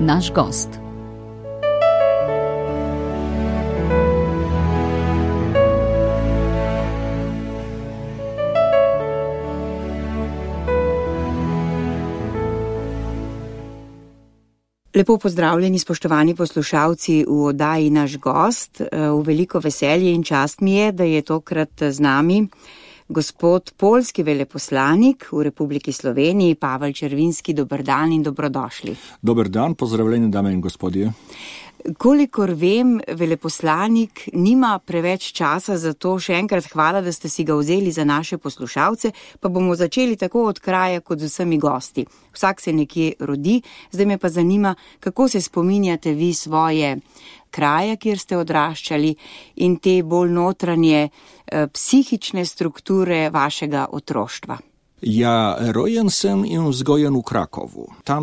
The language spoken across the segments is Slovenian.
naš gost. Lepo pozdravljeni, spoštovani poslušalci v oddaji Naš gost. V veliko veselje in čast mi je, da je tokrat z nami gospod poljski veleposlanik v Republiki Sloveniji, Pavel Červinski. Dober dan in dobrodošli. Dober dan, pozdravljeni dame in gospodje. Kolikor vem, veleposlanik nima preveč časa, zato še enkrat hvala, da ste si ga vzeli za naše poslušalce, pa bomo začeli tako od kraja kot z vsemi gosti. Vsak se nekje rodi, zdaj me pa zanima, kako se spominjate vi svoje kraje, kjer ste odraščali, in te bolj notranje psihične strukture vašega otroštva. Ja rojen sem in vzgojen v Krakovu. Tam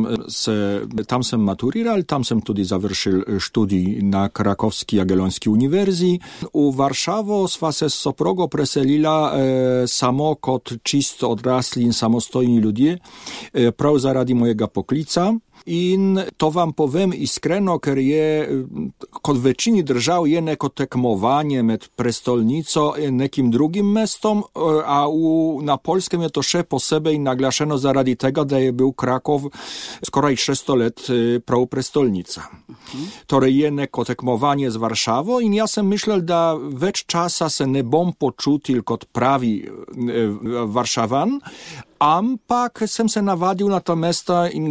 sem maturiral, tam sem tudi završil študij na Krakovski Jagiellonski univerziji. V Varšavo sva se s soprogo preselila samo kot čisto odrasli in samostojni ljudje, prav zaradi mojega poklica. In to vam povem iskreno, ker je, kot v večini držav, je neko tekmovanje med prestolnico in nekim drugim mestom, a na Poljskem je to še posebej naglašeno zaradi tega, da je bil Krakov skoraj 600 let prav prestolnica. Torej je neko tekmovanje z Varšavo in ja sem mišljal, da več časa se ne bom počutil kot pravi Varšavan, ampak sem se navadil na to mesto in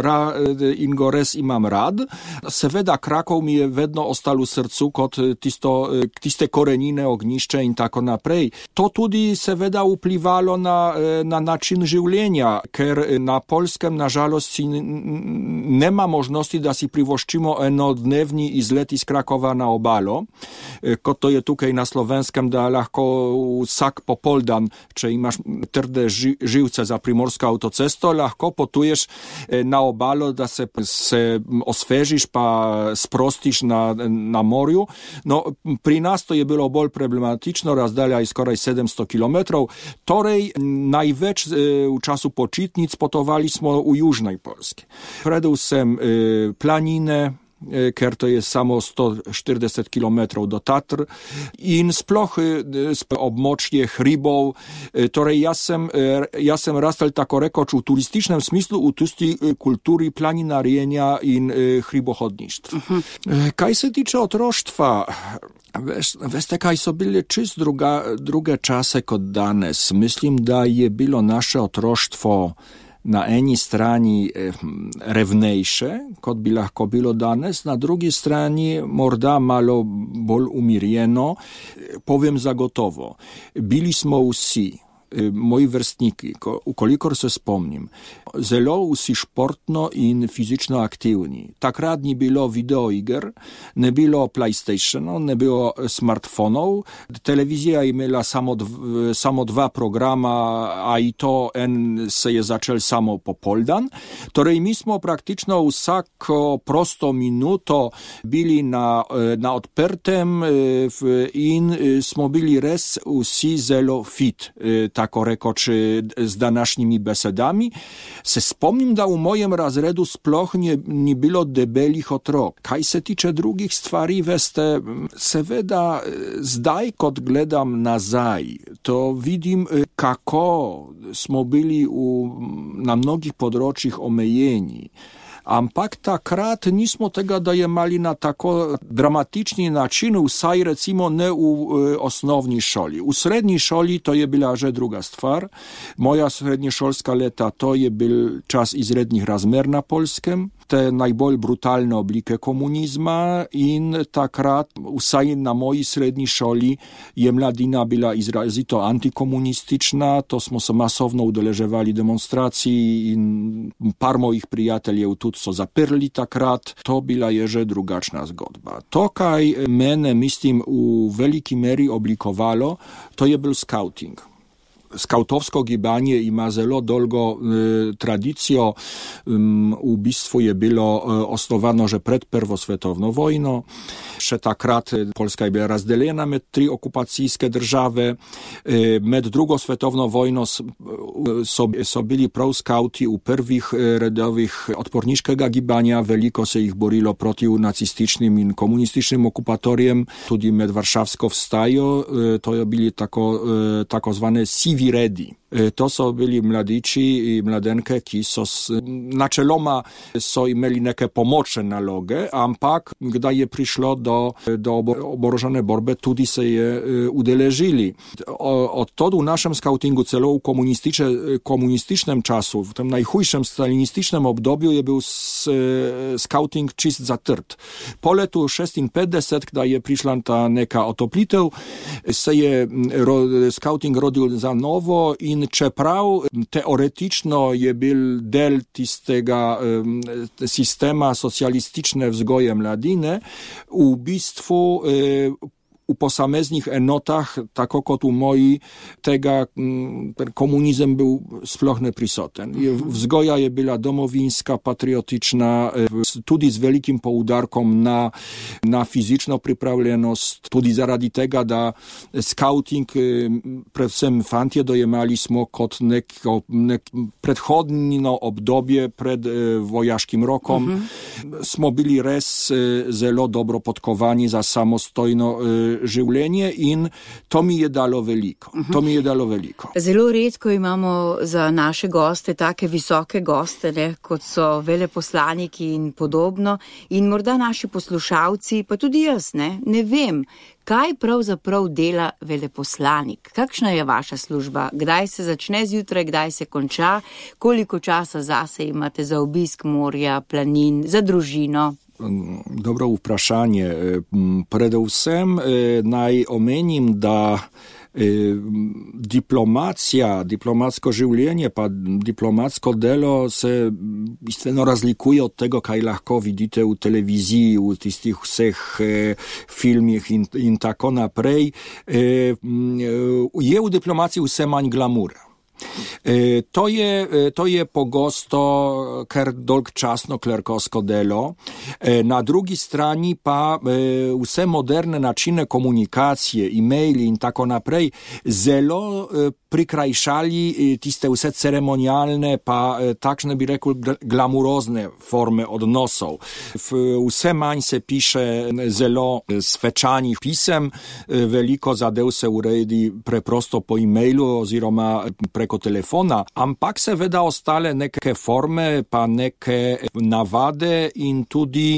go res imam rad. Seveda Krakov mi je vedno ostal v srcu kot tiste korenine, ognjišče in tako naprej. To tudi seveda vplivalo na način življenja, ker na Poljskem nažalost si nema možnosti, da si privoščimo enodnevni izlet iz Krakova na obalo, kot to je tukaj na Slovenskem, da lahko vsak popoldan, če imaš trde živce za primorsko avtocesto, lahko potuješ na obalo, da se osvežiš pa sprostiš na morju. No, pri nas to je bilo bolj problematično, razdalja je skoraj 700 kilometrov, torej največ v času počitnic potovali smo v južnej Poljski. Predvsem planine, ker to je samo 140 kilometrov do Tatr in sploh območje hribov. Torej ja sem rastel tako rekoč v turističnem smislu, v tisti kulturi planinarjenja in hribohodništva. Kaj se tiče otroštva, veste kaj, so bile čist druge čase kot danes. Mislim, da je bilo naše otroštvo na eni strani revnejše, kot bi lahko bilo danes, na drugi strani morda malo bolj umirjeno. Povem zagotovo, bili smo vsi, moji vrstniki, ukolikor se spomnim, zelo vsi športno in fizično aktivni. Takrat ni bilo videoiger, ne bilo PlayStationov, ne bilo smartfonov, televizija imela samo dva programa, a i to en se je začel samo popoldan. Torej mi smo praktično vsako prosto minuto bili na odprtem in smo bili res vsi zelo fit, tako rekoč z današnjimi besedami. Se spomnim, da v mojem razredu sploh ni bilo debelih otrok. Kaj se tiče drugih stvari, veste, seveda zdaj, kot gledam nazaj, to vidim, kako smo bili na mnogih področjih omejeni. Ampak takrat nismo tega dojemali na tako dramatični način, vsaj recimo ne v osnovni šoli. V srednji šoli to je bila že druga stvar. Moja srednješolska leta, to je bil čas izrednih razmer na Poljskem, te najbolj brutalne oblike komunizma in takrat, vsaj na moji srednji šoli, je mladina bila izrazito antikomunistična, to smo se masovno udeleževali demonstracij in par mojih prijateljev tudi so zaprli takrat, to bila je že drugačna zgodba. To, kaj mene, mislim, v veliki meri oblikovalo, to je bil skauting. Skautovsko gibanje ima zelo dolgo tradicijo, v bistvu je bilo osnovano že pred Prvo svetovno vojno. še takrat Polska je bila razdeljena med 3 okupacijske države. Med drugo svetovno vojno so bili prav skauti v prvih redovih odporniškega gibanja, veliko se jih borilo proti nacističnim in komunističnim okupatorjem, tudi med Varšavsko vstajo, to je bili tako zvane sivi redi. To so bili mladiči in mladenke, ki so načeloma so imeli neke pomočne naloge, ampak kdaj je prišlo do oborožene borbe, tudi se je udeležili. Odtąd v našem skautingu, celo v komunističnem času, v tem najhujšem stalinističnem obdobju je bil skauting čist zatrt. Po letu 56, kdaj je prišla ta neka otoplitev, se je skauting rodil za novo in čeprav teoretično je bil del tistega sistema socialistične vzgoje mladine, v bistvu u posameznych enotach, tako kot u moji, tega komunizm był sploh neprisoten. Vzgoja je bila domovinska, patriotyczna, tudi z velikim poudarkom na fizično pripravljenost, tudi zaradi tega, da skauting, predvsem fantje, dojemali smo kot neko predhodno obdobje pred vojaškim rokom. Smo bili res zelo dobro podkovani za samostojno življenje in to mi je dalo veliko. Zelo redko imamo za naše goste take visoke goste, kot so veleposlaniki in podobno, in morda naši poslušalci, pa tudi jaz, ne vem, kaj pravzaprav dela veleposlanik? Kakšna je vaša služba? Kdaj se začne zjutraj, kdaj se konča? Koliko časa zase imate za obisk morja, planin, za družino? Dobro vprašanje. Predvsem naj omenim, da diplomatsko življenje pa diplomatsko delo se bistveno razlikuje od tego, kaj lahko vidite v televiziji, v tistih vseh filmih in tako naprej. Je v diplomaciji vse manj glamura. To je pogosto kar dolgčasno klerkovsko delo. Na drugi strani pa vse moderne načine komunikacije, e-maili in tako naprej zelo prikrajšali tiste vse ceremonialne pa takšne bi rekel glamurozne forme odnosov. Vse manj se piše zelo svečanih pisem, veliko zadev se uredi preprosto po e-mailu oziroma preko telefona, ampak seveda ostale neke forme, pa neke navade in tudi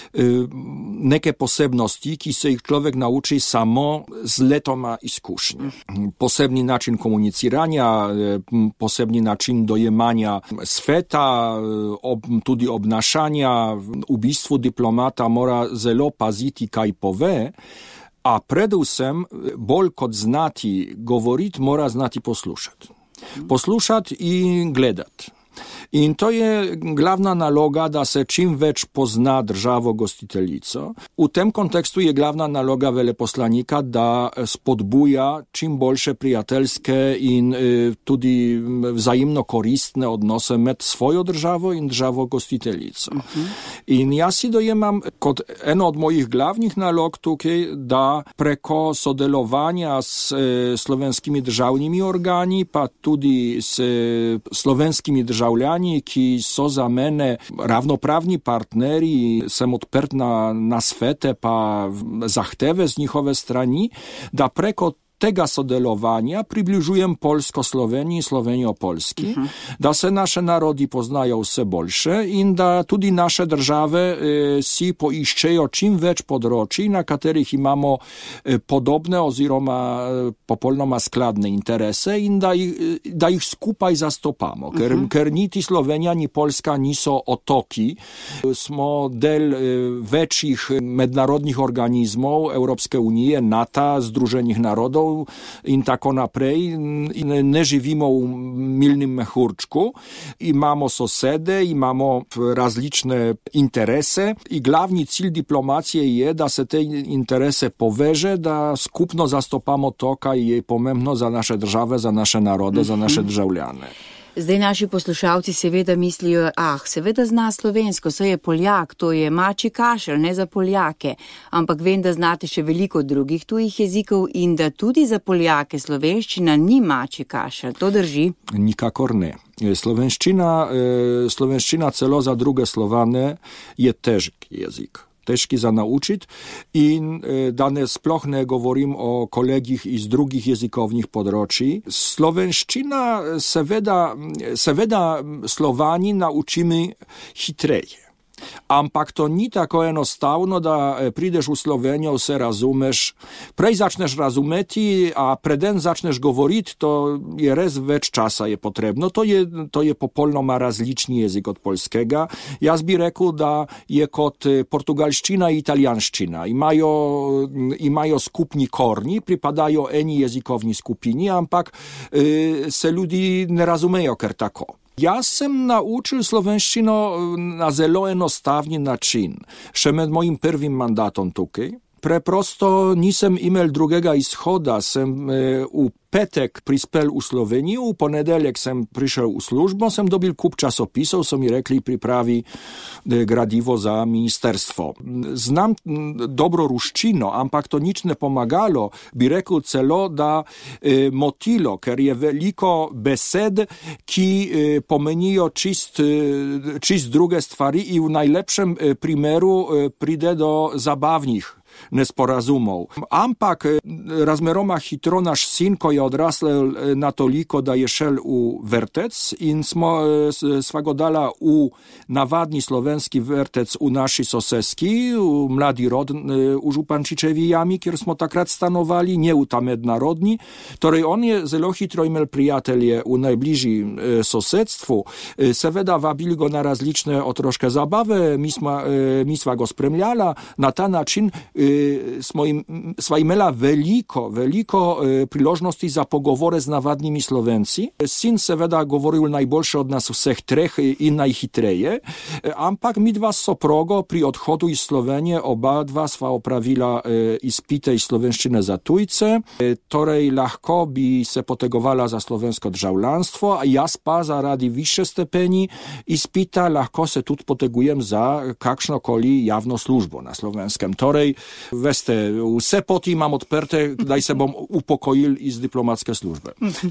neke posebnosti, ki se jih človek nauči samo z letoma izkušnje. Posebni način komuniciranja, posebni način dojemanja sveta, tudi obnašanja. V bistvu diplomata mora zelo paziti, kaj pove, a predvsem bolj kot znati govoriti, mora znati poslušati. Poslušati in gledati. In to je glavna naloga, da se čim več pozna državo gostiteljico. V tem kontekstu je glavna naloga veleposlanika, da spodbuja čim boljše prijateljske in tudi vzajemno koristne odnose med svojo državo in državo gostiteljico. In jaz si dojemam kot eno od mojih glavnih nalog tukaj, da preko sodelovanja s slovenskimi državnimi organi, pa tudi s slovenskimi državljani, ki so za mene ravnopravni partneri, sem odprt na svete pa zahteve z njihove strani, da preko tega sodelovanja približujem Polsko Sloveniji, Slovenijo Polski, da se naše narodi poznajo vse boljše in da tudi naše države si poiščejo čim več področji, na katerih imamo podobne oziroma popolnoma skladne interese in da jih skupaj zastopamo. Ker niti Slovenija, ni Polska niso otoki. Smo del večjih mednarodnih organizmov Evropske unije, NATO, Združenih narodov in tako naprej. Ne živimo v milnem mehurčku. Imamo sosede, imamo različne interese i glavni cilj diplomacije je, da se te interese poveže, da skupno zastopamo to, kaj je pomembno za naše države, za naše narode, za naše državljane. Zdaj naši poslušalci seveda mislijo, seveda zna slovensko, saj je Poljak, to je mačji kašelj, ne za Poljake, ampak vem, da znate še veliko drugih tujih jezikov in da tudi za Poljake slovenščina ni mačji kašelj, to drži? Nikakor ne. Slovenščina celo za druge Slovane je težki jezik. Težki za naučiti in da ne sploh ne govorim o kolegih iz drugih jezikovnih področij. Slovenščina seveda Slovani naučimo hitreje. Ampak to ni tako enostavno, da prideš v Slovenijo, vse razumeš. Prej začneš razumeti, a preden začneš govoriti, to je res več časa je potrebno. To je popolnoma različni jezik od poljskega. Jaz bi rekel, da je kot portugalščina in italijanščina. Imajo skupni korni, pripadajo eni jezikovni skupini, ampak se ljudi ne razumejo kar tako. Jaz sem naučil slovenščino na zelo enostavni način, še med mojim prvim mandatom tukaj. Preprosto nisem imel drugega izhoda, sem v petek prispel v Slovenijo, v ponedeljek sem prišel v službo, sem dobil kup časopisov, so mi rekli, pripravi gradivo za ministerstvo. Znam dobro ruščino, ampak to nič ne pomagalo. Bi rekel celo, da motilo, ker je veliko besed, ki pomenijo čist druge stvari in v najlepšem primeru pride do zabavnih nesporazumov. Ampak razmeroma hitro naš sin, ko je odrasel na toliko, da je šel v vrtec in sva go dala v navadni slovenski vrtec v naši soseski, v Mladi rod v Župančičevi jami, kjer smo takrat stanovali, nie v ta mednarodni. Torej on je zelo hitro imel prijatelje v najbližjim sosedstvu. Seveda vabili go na različne otroške zabave, mi sva go spremljala. Na ta način sva imela veliko priložnosti za pogovore z navadnimi Slovenci. Sin seveda govoril najboljše od nas vseh treh in najhitreje, ampak mi dva soprogo pri odhodu iz Slovenije oba dva sva opravila izpite iz slovenščine za tujce, torej lahko bi se potegovala za slovensko državljanstvo, a jaz pa zaradi više stepeni izpita lahko se tudi potegujem za kakšnokoli javno službo na slovenskem. Torej, veste, vse poti imam odprte, kdaj se bom upokojil iz diplomatske službe.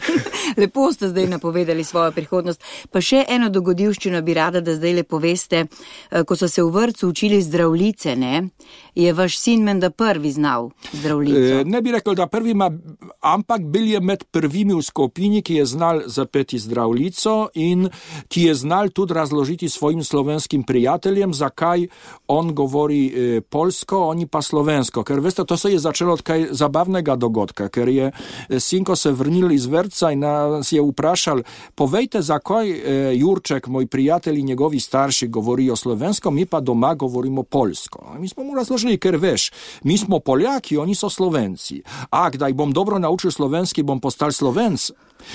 Lepo ste zdaj napovedali svojo prihodnost. Pa še eno dogodivščino bi rada, da zdaj le poveste. Ko so se v vrtcu učili zdravlice, ne, je vaš sin menda prvi znal zdravlico? Ne bi rekel, da prvi, ampak bil je med prvimi v skupini, ki je znal zapeti zdravlico in ki je znal tudi razložiti svojim slovenskim prijateljem, zakaj on govori poljsko, oni pa slovensko. Ker veste, to se je začelo od kaj zabavnega dogodka, ker je sinko se vrnil iz vrtca in nas je vprašal, povejte, zakaj Jurček, moj prijatelj in njegovi starši govorijo slovensko, mi pa doma govorimo poljsko. Mi smo mu razložili, ker veš, mi smo Poljaki, oni so Slovenci. A, kdaj bom dobro naučil slovenski, bom postal Slovenc?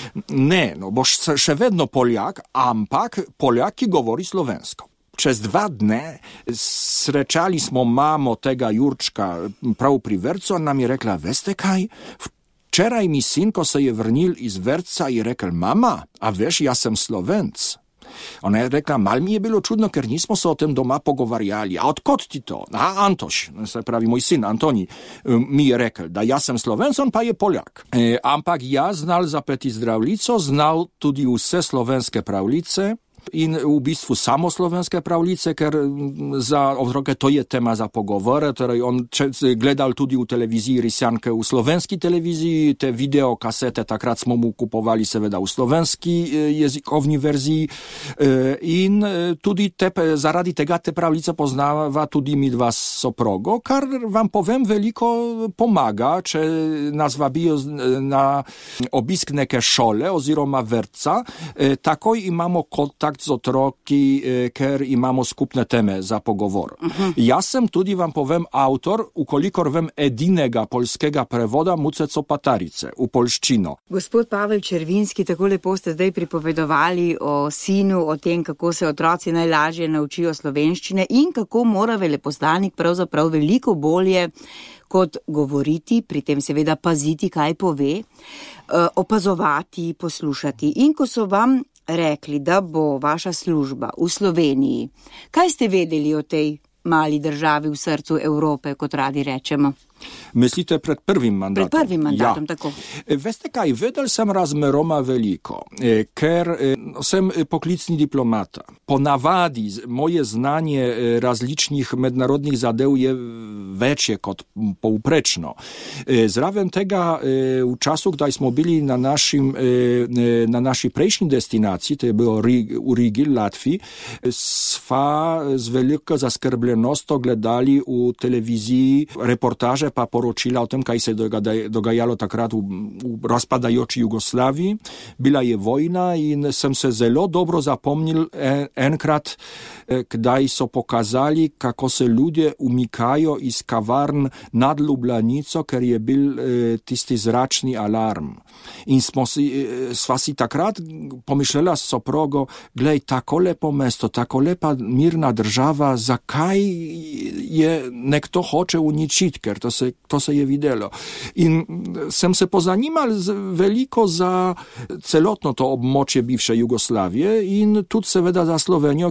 Ne, boš še vedno Poljak, ampak Poljak, ki govori slovensko. Čez 2 dne srečali smo mamo tega Jurčka prav pri vrtcu, on nam je rekla, veste kaj, včeraj mi sin, ko se je vrnil iz vrtca, je rekel, mama, a veš, jaz sem Slovenc. Ona je rekla, mal mi je bilo čudno, ker nismo se o tem doma pogovarjali. A odkot ti to? Antoš, se pravi moj sin Antoni, mi je rekel, da jaz sem Slovenc, on pa je Poljak. Ampak jaz znal zapeti zdravlico, znal tudi vse slovenske pravljice, in v bistvu samo slovenske pravljice, ker za otroke to je tema za pogovore, torej on gledal tudi v televiziji Risjanke v slovenski televiziji, te videokasete takrat smo mu kupovali seveda v slovenski jezikovni verziji in tudi zaradi tega te pravljice poznava tudi mi dva soprogo, kar vam povem veliko pomaga, če nas vabijo na obisk neke šole oziroma vrtca, takoj imamo kontakt z otroki, ker imamo skupne teme za pogovor. Jaz sem tudi, vam povem, avtor, ukolikor vem, edinega poljskega prevoda Muceco Patarice v poljščino. Gospod Pavel Červinski, tako lepo ste zdaj pripovedovali o sinu, o tem, kako se otroci najlažje naučijo slovenščine in kako mora veleposlanik pravzaprav veliko bolje kot govoriti, pri tem seveda paziti, kaj pove, opazovati, poslušati. In ko so vam rekli, da bo vaša služba v Sloveniji, kaj ste vedeli o tej mali državi v srcu Evrope, kot radi rečemo? Mislite pred prvim mandatom? Pred prvim mandatom, tako. Veste kaj, vedel sem razmeroma veliko, ker sem poklicni diplomata. Po navadi moje znanje različnih mednarodnih zadev je večje kot povprečno. Zraven tega v času, kdaj smo bili na naši prejšnji destinaciji, to je bilo v Rigi, Latviji, sva z veliko zaskrbljenostjo gledali v televiziji reportaže pa poročila o tem, kaj se je dogajalo takrat v razpadajoči Jugoslaviji. Bila je vojna in sem se zelo dobro zapomnil enkrat, kdaj so pokazali, kako se ljudje umikajo iz kavarn nad Ljubljanico, ker je bil tisti zračni alarm. In sva si takrat pomišljala s soprogo, glej, tako lepo mesto, tako lepa mirna država, zakaj je nekdo hoče uničiti, ker to se je videlo. In sem se pozanimal veliko za celotno to območje bivše Jugoslavije in tudi seveda za Slovenijo,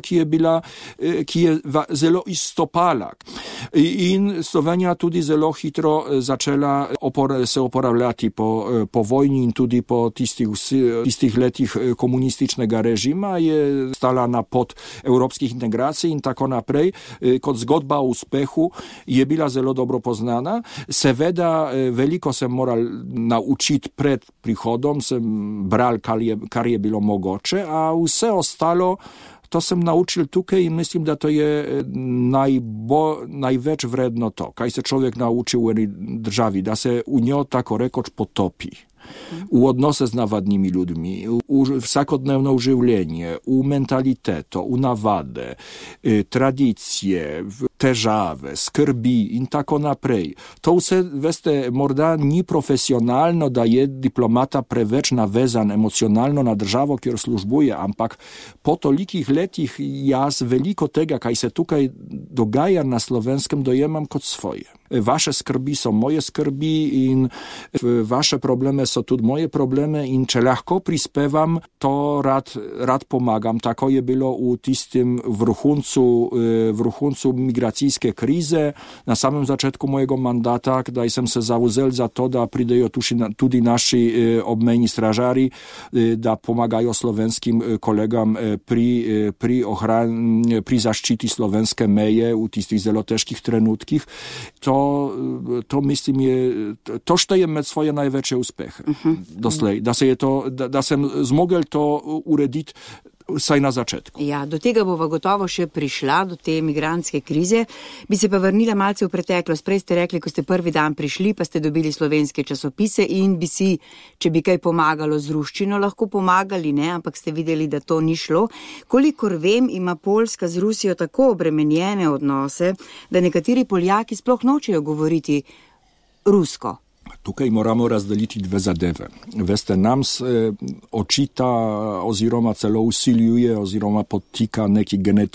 ki je zelo izstopala. In Slovenija tudi zelo hitro začela se uporabljati po vojni in tudi po tistih letih komunističnega režima je stala na pot evropskih integracij in tako naprej. Kot zgodba o uspehu je bila zelo dobro poznana. Seveda, veliko sem moral naučiti pred prihodom, sem bral, kar je bilo mogoče, a vse ostalo to sem naučil tukaj in mislim, da to je največ vredno to, kaj se človek nauči v eni državi, da se v njo tako rekoč potopi. V odnose z navadnimi ljudmi, v vsakodnevno življenje, v mentaliteto, v navade, tradicije, težave, skrbi in tako naprej. To vse, veste, morda ni profesionalno, da je diplomata preveč navezan emocionalno na državo, kjer službuje, ampak po tolikih letih jaz veliko tega, kaj se tukaj dogaja na Slovenskem, dojemam kot svoje. Vaše skrbi so moje skrbi in vaše probleme so tudi moje probleme in če lahko prispevam, to rad pomagam. Tako je bilo v tistem vrhuncu migracijske krize na samem začetku mojega mandata, kdaj sem se zavzel za to, da pridejo tudi naši obmejni stražari, da pomagajo slovenskim kolegam pri zaščiti slovenske meje v tistih zelo težkih trenutkih. To mislim je, to šteje med svoje največje uspehe doslej, da sem zmogel to urediti vsaj na začetku. Ja, do tega bova gotovo še prišla, do te migrantske krize. Bi se pa vrnila malce v preteklost. Prej ste rekli, ko ste prvi dan prišli, pa ste dobili slovenske časopise in bi si, če bi kaj pomagalo z ruščino, lahko pomagali, ne? Ampak ste videli, da to ni šlo. Kolikor vem, ima Poljska z Rusijo tako obremenjene odnose, da nekateri Poljaki sploh nočejo govoriti rusko. Tukaj moramo razdeliti dve zadeve. Veste, nam se očita oziroma celo usiljuje oziroma podtika neki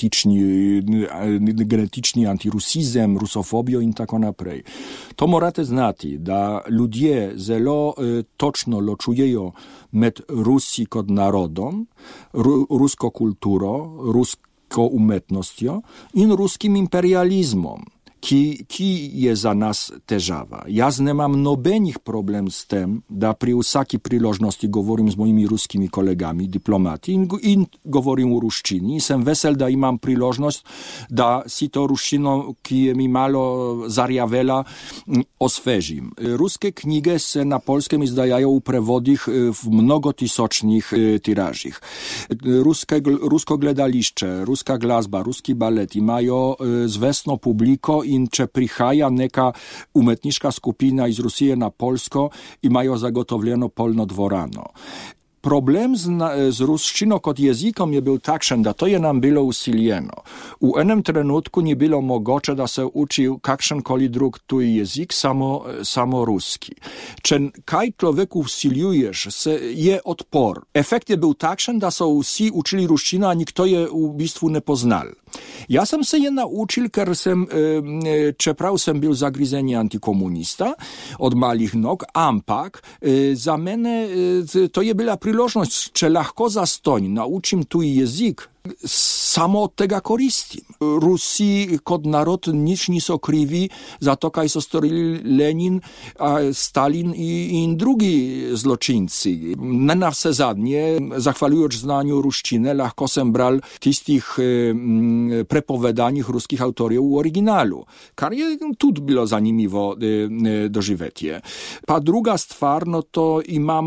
genetični antirusizem, rusofobijo in tako naprej. To morate znati, da ljudje zelo točno ločujejo med Rusi kot narodom, rusko kulturo, rusko umetnostjo in ruskim imperializmom. Ki je za nas težava. Jaz nemam nobenih problem s tem, da pri vsaki priložnosti govorim z mojimi ruskimi kolegami, diplomati in govorim v ruščini. Sem vesel, da imam priložnost, da si to ruščino, ki je mi malo zarjavela, osvežim. Ruske knjige se na polskem izdajajo v prevodih v mnogotisočnih tiražih. Rusko gledališče, ruska glasba, ruski balet imajo zvestno publiko in če prihaja neka umetniška skupina iz Rusije na Poljsko, imajo zagotovljeno polno dvorano. Problem z ruščino kot jezikom je bil takšen, da to je nam bilo usiljeno. V enem trenutku ni bilo mogoče, da se uči kakšenkoli drug tuj jezik, samo ruski. Če kaj človeku usiljuješ, je odpor. Efekt je bil takšen, da so vsi učili ruščino, a nikto je v bistvu ne poznal. Jaz sem se je naučil, ker čeprav sem bil zagrizeni antikomunista od malih nog, ampak za mene to je bila priložnost przyłożność, czy lahko zastoń, naučim tuji jezik, samo od tego koristim. Rusji kod naród nic nie so kriwi za to, kaj so storili Lenin, Stalin i drugi zloczyńcy. Na wsezadnie, zachwalując znaniu ruszcziny, lahko sem bral tistich prepovedanjih ruskich autorów u oryginalu. Kar je tudi bilo zanimivo doživetje. Pa druga stvar, no to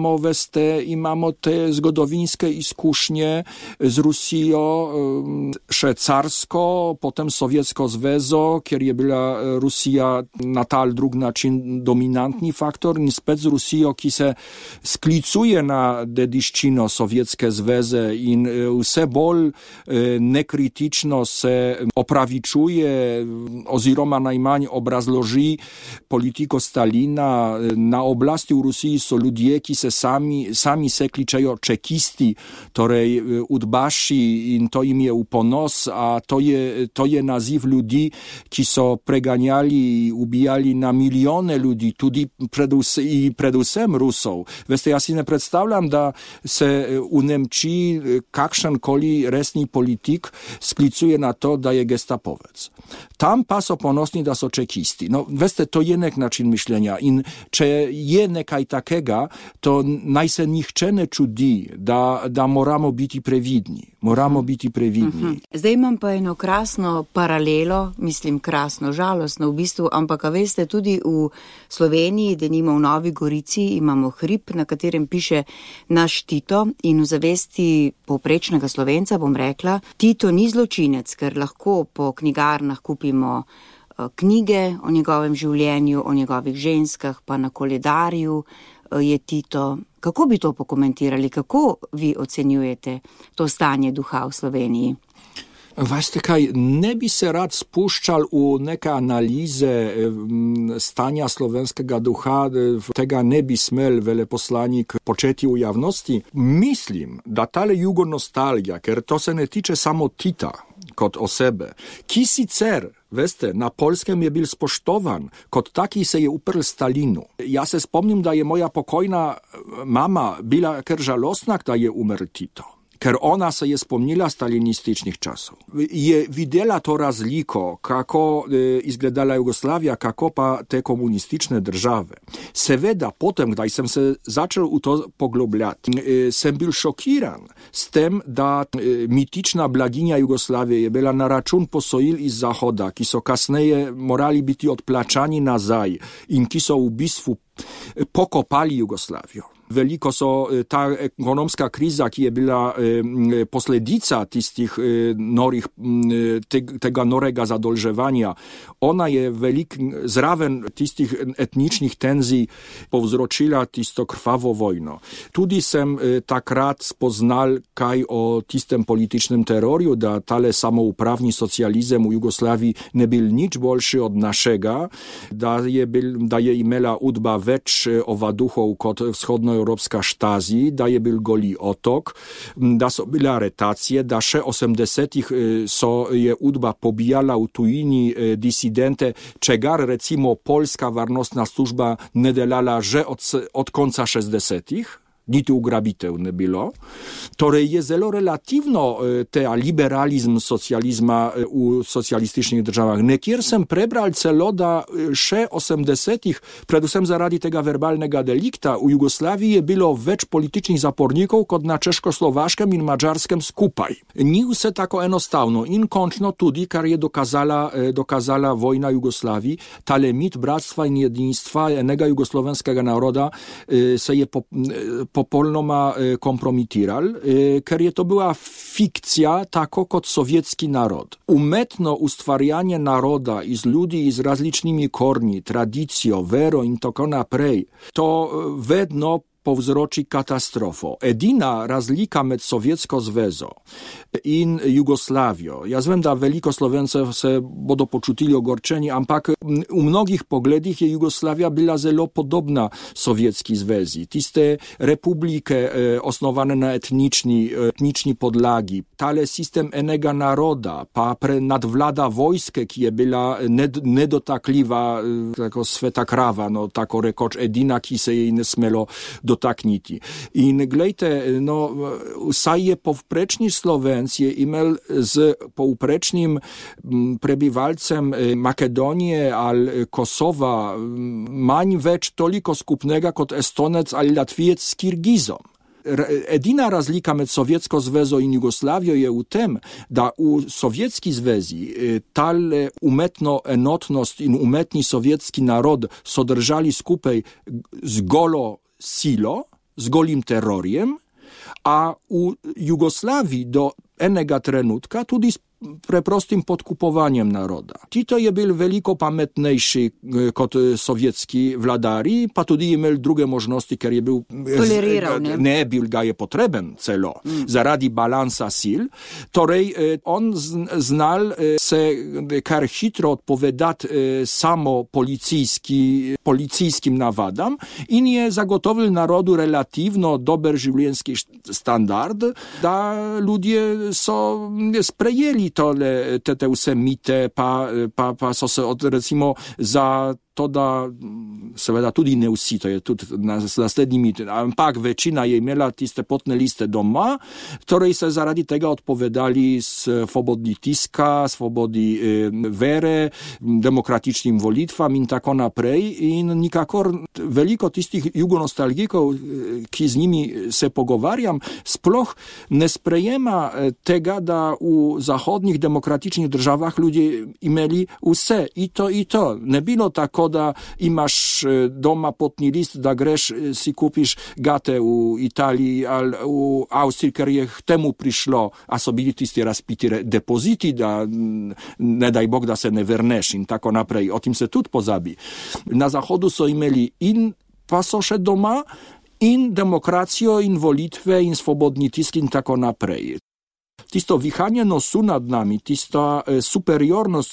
imamo te zgodovinske izkušnje z Rusijo, še carsko, potem Sovjetsko zvezo, kjer je bila Rusija na tal drug način dominantni faktor, in spet z Rusijo, ki se sklicuje na dediščino Sovjetske zveze in vse bolj nekritično se opravičuje oziroma najmanj obrazloži politiko Stalina. Na oblasti v Rusiji so ljudje, ki se sami se kličejo čekisti, torej udbaši, in to jim je v ponos, a to je naziv ljudi, ki so preganjali, ubijali na milijone ljudi, tudi predvsem Rusov. Veste, jaz si ne predstavljam, da se v Nemčiji kakšenkoli resni politik sklicuje na to, da je gestapovec. Tam pa so ponosni, da so čekisti. No, veste, to je nek način mišljenja in če je nekaj takega, to naj se nihče ne čudi, da moramo biti previdni. Zdaj imam pa eno krasno paralelo, mislim krasno, žalostno v bistvu, ampak veste, tudi v Sloveniji, denimo v Novi Gorici, imamo hrib, na katerem piše naš Tito, in v zavesti povprečnega Slovenca bom rekla, Tito ni zločinec, ker lahko po knjigarnah kupimo knjige o njegovem življenju, o njegovih ženskah, pa na koledarju je Tito. Kako bi to pokomentirali? Kako vi ocenjujete to stanje duha v Sloveniji? Veste kaj, ne bi se rad spuščal v neke analize stanja slovenskega duha, tega ne bi smel veleposlanik početi v javnosti. Mislim, da tale jugonostalgija, ker to se ne tiče samo Tita kot osebe, ki sicer, veste, na Polskem je bil spoštovan, kot taki se je uprl Stalinu. Jaz se spomnim, da je moja pokojna mama bila kar žalostna, da je umrl Tito. Ker ona se je spomnila stalinističnih časov. Je videla to razliko, kako izgledala Jugoslavija, kako pa te komunistične države. Seveda, potem, kdaj sem se začel v to poglobljati, sem bil šokiran s tem, da mitična blaginja Jugoslavije je bila na račun posojil iz Zahoda, ki so kasneje morali biti odplačani nazaj in ki so v bistvu pokopali Jugoslavijo. Veliko so ta ekonomska kriza, ki je bila posledica tistih tega norega zadolževanja, ona je zraven tistih etničnih tenzij povzročila tisto krvavo vojno. Tudi sem takrat spoznal kaj o tistem političnem terorju, da tale samoupravni socializem v Jugoslaviji ne bil nič boljši od našega, da je imela UDBA več ovaduhov kot vzhodnoevropska Štasi, da je bil Goli otok, da so bile aretacije, da še 80-ih je UDBA pobijala v tujini disidente, čegar recimo polska varnostna služba ne delala že od konca 60-ih. Niti ugrabitev ne bilo. Torej je zelo relativno liberalizm socializma v socialističnih državah. Nekjer sem prebral celo, da še 80-ih, predvsem zaradi tega verbalnega delikta, v Jugoslaviji je bilo več političnih zapornikov kot na Češkoslovaškem in Madžarskem skupaj. Ni vse tako enostavno in končno tudi, kar je dokazala vojna Jugoslaviji, tale mit bratstva in jedinstva enega jugoslovenskega naroda se je popolnoma kompromitiral, ker je to bila fikcija tako kot sovjetski narod. Umetno ustvarjanje naroda iz ljudi z različnimi korni, tradicijo, vero in tako naprej, to vedno povzroči katastrofo. Edina razlika med Sovjetsko zvezo in Jugoslavijo, jaz vem, da veliko Slovencev se bodo počutili ogorčeni, ampak v mnogih pogledih je Jugoslavija bila zelo podobna Sovjetski zvezi. Tiste republike osnovane na etnični podlagi, tale sistem enega naroda, pa nadvlada vojske, ki je bila nedotakljiva, tako sveta krava, no tako rekoč edina, ki se jej ne smelo dotakniti. In glejte, no, saj je povprečni Slovenc je imel z povprečnim prebivalcem Makedonije ali Kosova manj več toliko skupnega kot Estonec ali Latvijec s Kirgizom. Edina razlika med Sovjetsko zvezo in Jugoslavijo je v tem, da v Sovjetski zvezi tale umetno enotnost in umetni sovjetski narod so držali skupaj z golo silo, z golim terorjem, a v Jugoslaviji do enega trenutka tudi s preprostim podkupovanjem naroda. Tito je bil veliko pametnejši kot sovjetski vladari, pa tudi imel druge možnosti, ker je bil toleriral, ne bil ga je potreben celo, zaradi balansa sil. Torej, on znal se kar hitro odpovedati samo policijskim navadam in je zagotovil narodu relativno dober življenjski standard, da ljudje so sprejeli te vse mite, pa so se recimo za to, da seveda tudi ne vsi, to je tudi naslednji mit, ampak večina je imela tiste potne liste doma, torej se zaradi tega odpovedali svobodi tiska, svobodi vere, demokratičnim volitvam in tako naprej. In nikakor veliko tistih jugonostalgikov, ki z njimi se pogovarjam, sploh ne sprejema tega, da v zahodnih demokratičnih državah ljudje imeli vse, i to. Ne bilo tako, da imaš doma potni list, da greš, si kupiš gate v Italiji ali v Avstriji, ker je k temu prišlo, a so bili tisti razpiti depoziti, da ne daj Bog, da se ne vrneš in tako naprej. O tem se tudi pozabi. Na Zahodu so imeli in pa so še doma in demokracijo in volitve in svobodni tisk in tako naprej. Tisto vihanje nosu nad nami, tista superiornost,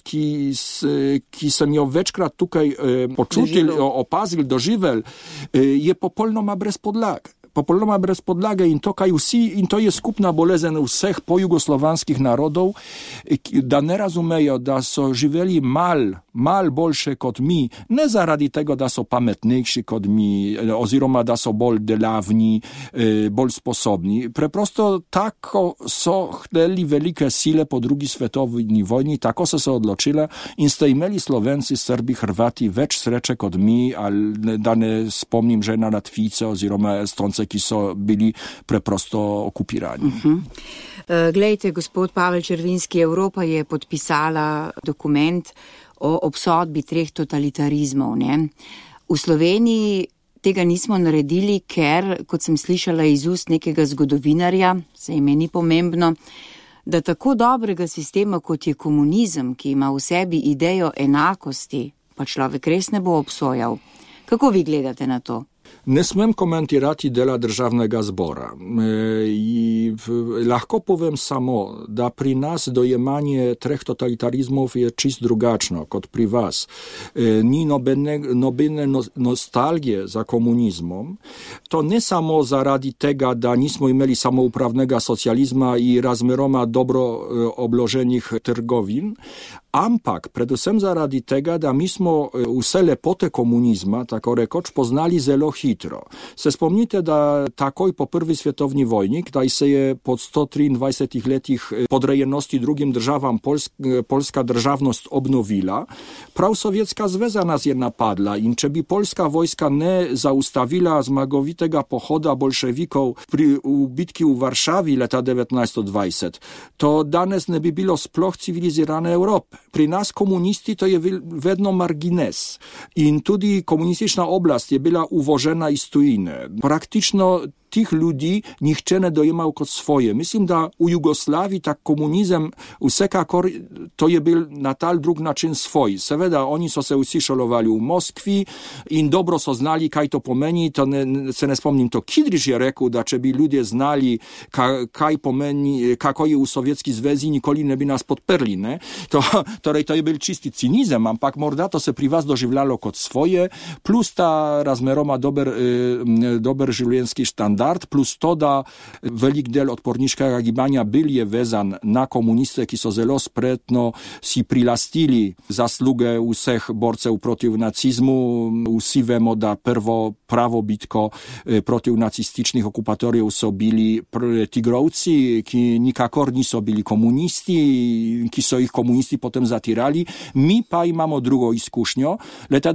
ki sem jo večkrat tukaj počutil, opazil, doživel, je popolnoma brez podlag. Popolnoma brez podlage in to, kaj vsi, in to je skupna bolezen vseh pojugoslovanskih narodov, da ne razumejo, da so živeli mal boljše kot mi, ne zaradi tega, da so pametnejši kot mi, oziroma da so bolj delavni, bolj sposobni. Preprosto tako so hteli velike sile po drugi svetovni vojni, tako so se odločile in ste imeli Slovenci, Srbi, Hrvati več sreče kot mi, ali da ne spomnim že na Latvijce oziroma Estonce, ki so bili preprosto okupirani. Glejte, gospod Pavel Červinski, Evropa je podpisala dokument o obsodbi 3 totalitarizmov. Ne? V Sloveniji tega nismo naredili, ker, kot sem slišala iz ust nekega zgodovinarja, se ime ni pomembno, da tako dobrega sistema, kot je komunizem, ki ima v sebi idejo enakosti, pa človek res ne bo obsojal. Kako vi gledate na to? Ne smem komentirati dela državnega zbora. Lahko povem samo, da pri nas dojemanje 3 totalitarizmov je čist drugačno kot pri vas. Ni nobene nostalgije za komunizmom. To ne samo zaradi tega, da nismo imeli samoupravnega socializma i razmeroma dobro obloženih trgovin, ampak predvsem zaradi tega, da mi smo vse lepote komunizma, tako rekoč, poznali zelo hitro. Se spomnite, da takoj po prvi svetovni vojni, kdaj se je po 123 letih podrejenosti drugim državam polska državnost obnovila, prav Sovjetska zveza nas je napadla in če bi polska vojska ne zaustavila zmagovitega pohoda bolševikov v bitki v Varšavi leta 1920, to danes ne bi bilo sploh civilizirane Evrope. Pri nas komunisti to je vedno margines in tudi komunistična oblast je bila uvožena iz tujine. Praktično tih ljudi nihče ne dojemal kot svoje. Mislim, da v Jugoslaviji tak komunizem vsekakor to je bil na tal drug način svoj. Seveda, oni so se vsi šolovali v Moskvi in dobro so znali, kaj to pomeni. Se ne spomnim, to Kidriš je rekel, da če bi ljudje znali, kaj pomeni, kako je v Sovjetski zvezi, nikoli ne bi nas podprli. Ne? Torej, to je bil čisti cinizem, ampak morda to se pri vas doživljalo kot svoje, plus ta razmeroma dober življenjski standard, start, plus to, da velik del odporniškega gibanja bil je vezan na komuniste, ki so zelo spretno si prilastili zasluge vseh borcev protiv nacizmu. Vsi vemo, da prvo pravo bitko protiv nacističnih okupatorjev so bili tigrovci, ki nikakor niso bili komunisti, ki so jih komunisti potem zatirali. Mi pa imamo drugo izkušnjo. Leta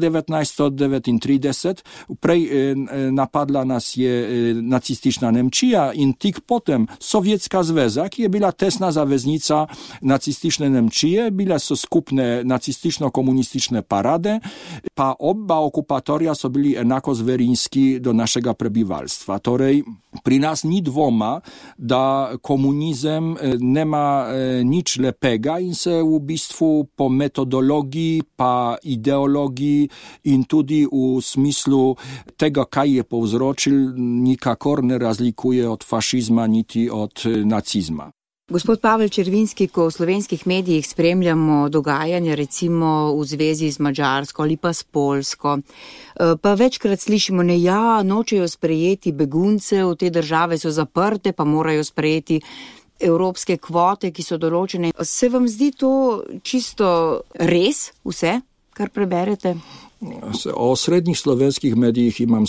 1939 prej napadla nas je nacistična Nemčija in tik potem Sovjetska zveza, ki je bila tesna zaveznica nacistične Nemčije, bile so skupne nacistično-komunistične parade, pa oba okupatorja so bili enako zverinski do našega prebivalstva. Torej, pri nas ni dvoma, da komunizem nema nič lepega in se v bistvu po metodologiji, pa ideologiji in tudi v smislu tega, kaj je povzročil, nikakor ne razlikuje od fašizma niti od nacizma. Gospod Pavel Červinski, ko v slovenskih medijih spremljamo dogajanje recimo v zvezi z Madžarsko ali pa s Poljsko, pa večkrat slišimo, nočejo sprejeti beguncev, te države so zaprte, pa morajo sprejeti evropske kvote, ki so določene. Se vam zdi to čisto res vse, kar preberete? O srednjih slovenskih medijih imam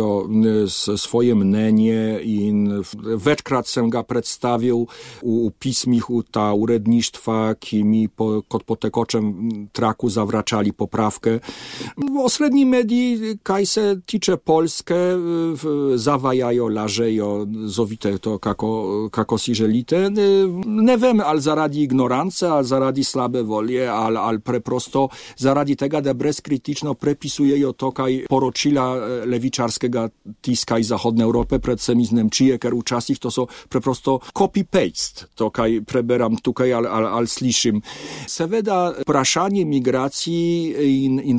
svoje mnenje in večkrat sem ga predstavil v pismih v ta uredništva, ki mi kot po tekočem traku zavračali popravke. O srednji mediji, kaj se tiče Poljske, zavajajo, lažejo, zovite to kako si želite. Ne vem, ali zaradi ignorance, ali zaradi slabe volje, ali preprosto zaradi tega, da brezkritično prepisujejo to, kaj poročila levičarskega tiska iz Zahodne Evrope, predvsem iz Nemčije, ker včasih to so preprosto copy-paste, to, kaj preberam tukaj ali slišim. Seveda, vprašanje migracij in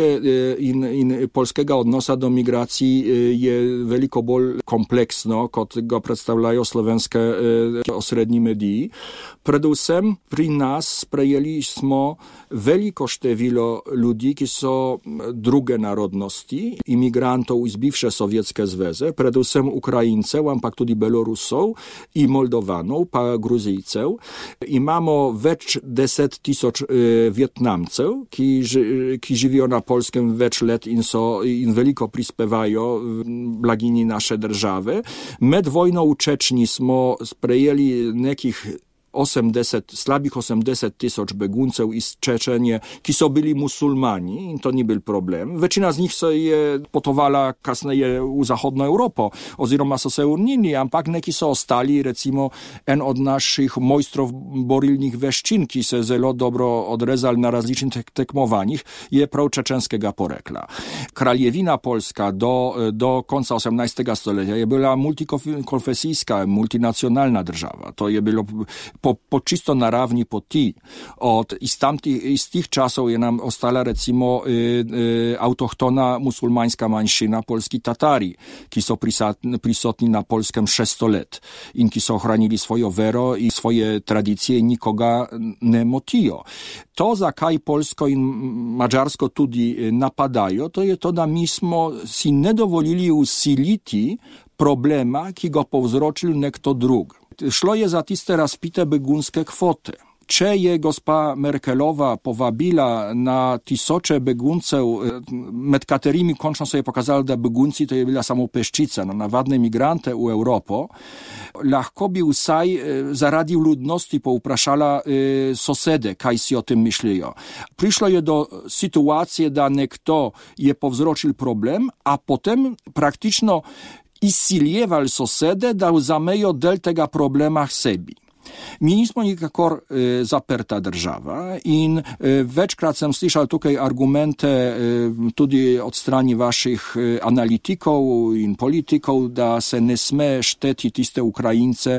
polskega odnosa do migracij je veliko bolj kompleksno, kot ga predstavljajo slovenske osrednji mediji. Predvsem pri nas sprejeli smo veliko število ljudi, ki so druge narodnosti, imigrantov iz bivše Sovjetske zveze, predvsem Ukrajincev, ampak tudi Belorusov in Moldovanov, pa Gruzijcev. Imamo več 10 000 Vietnamcev, ki živijo na Polskem več let in veliko prispevajo blagini naše države. Med vojno v Čečni smo sprejeli nekih slabih 80 000 beguncev iz Čečenije, ki so bili musulmani in to ni bil problem. Večina z njih se je potovala kasneje v Zahodno Evropo oziroma so se vrnili, ampak neki so ostali, recimo en od naših mojstrov borilnih veščin, ki se zelo dobro odrezal na različnih tekmovanjih, je prav čečenskega porekla. Kraljevina Polska do konca 18. stoletja je bila multikonfesijska, multinacionalna država. To je bilo po čisto naravni poti. Iz tih časov je nam ostala recimo autohtona musulmańska manjšina, polski Tatari, ki so prisotni na Polskem 600 let in ki so ohranili svojo vero in svoje tradicije in nikoga ne motijo. To, zakaj Polsko in Madžarsko tudi napadajo, to je to, da mi smo si ne dovolili usiliti problema, ki ga povzročil nekdo drug. Šlo je za tiste razpite begunske kvote. Če je gospa Merkelova povabila na tisoče beguncev, med katerimi končno se je pokazalo, da begunci to je bila samo peščica, navadne migrante v Evropo, lahko bi vsaj zaradi vljudnosti povprašala sosede, kaj si o tem mislijo. Prišlo je do situacije, da nekdo je povzročil problem, a potem praktično izsiljeval sosede, da vzamejo del tega problema k sebi. Mi nismo nikakor zaprta država in večkrat sem slišal tukaj argumente tudi od strani vaših analitikov in politikov, da se ne sme šteti tiste Ukrajince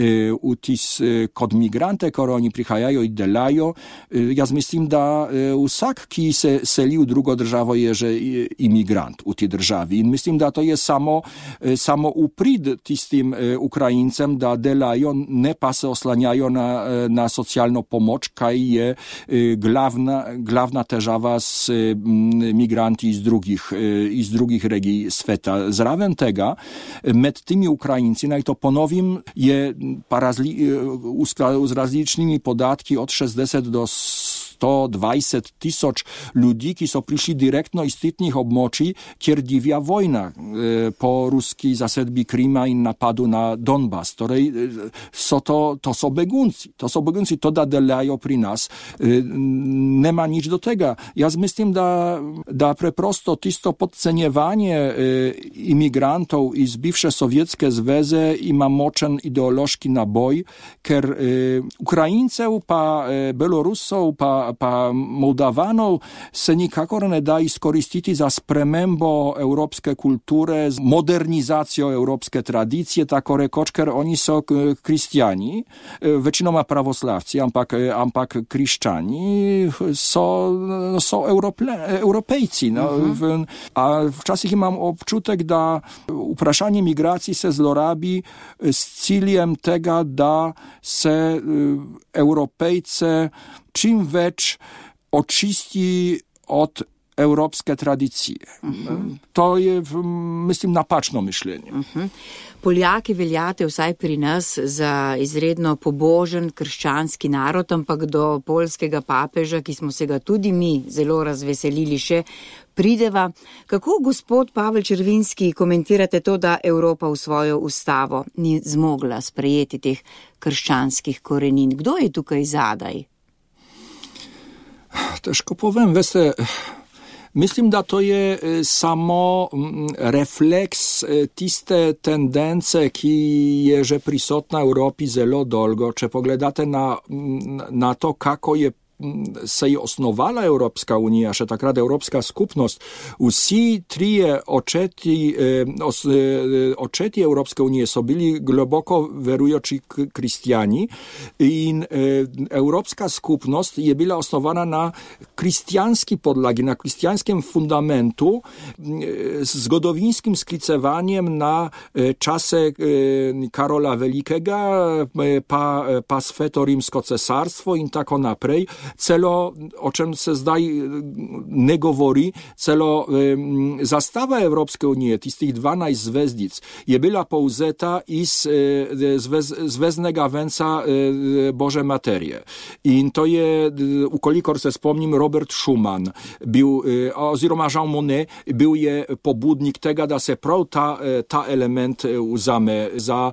kot migrante, ker oni prihajajo in delajo. Jaz mislim, da vsak, ki se seli v drugo državo, je že imigrant v tej državi. In mislim, da to je samo uprid tistim Ukrajincem, da delajo, ne pa se se oslanjajo na socialno pomoč, kaj je glavna težava z migranti iz drugih regij sveta. Zraven tega, med tymi Ukrajinci, naj to ponovim, je z različnimi podatki od 60 do 120 tysiąc ludzi, ki so prišli direktno iz tih območij, kjer divja vojna po ruskiej zasedbi Krima in napadu na Donbas. Torej, to są begunci. To da delajo pri nas. Nema nič do tega. Jaz mislim, da preprosto tisto podcenjevanje imigrantov iz bivše Sovjetske zveze ima močen ideološki naboj, ker Ukrajincev pa Belorusov pa Moldavanov se nikakor ne da izkoristiti za spremembo evropske kulture, modernizacijo evropske tradicije, tako rekoč, ker oni so kristjani, večinoma pravoslavci, ampak krščani so Evropejci. A včasih imam občutek, da vprašanje migracij se zlorabi s ciljem tega, da se Evropejce čim več očisti od evropske tradicije. To je, mislim, napačno mišljenje. Poljaki veljate vsaj pri nas za izredno pobožen krščanski narod, ampak do poljskega papeža, ki smo se ga tudi mi zelo razveselili, še prideva. Kako, gospod Pavel Červinski, komentirate to, da Evropa v svojo ustavo ni zmogla sprejeti teh krščanskih korenin? Kdo je tukaj zadaj? Težko povem, veste, mislim, da to je samo refleks tiste tendence, ki je že prisotna v Evropi zelo dolgo. Če pogledate na to, kako se je osnovala Evropska unija, še takrat Evropska skupnost, vsi trije očeti Evropske unije so bili globoko verujoči kristjani in Evropska skupnost je bila osnovana na kristjanski podlagi, na kristjanskem fundamentu, z zgodovinskim sklicevanjem na čase Karola Velikega, pa Sveto Rimsko cesarstvo in tako naprej. Celo, o čem se zdaj ne govori, celo zastawa Europejskiej Unii, tistych 12 zvezdic, je bila povzeta iz zvezdnega venca Bože Materie. In to je, ukolikor se spomnim, Robert Schuman, oziroma Jean Monnet, bil je pobudnik tega, da se prav ta element vzame za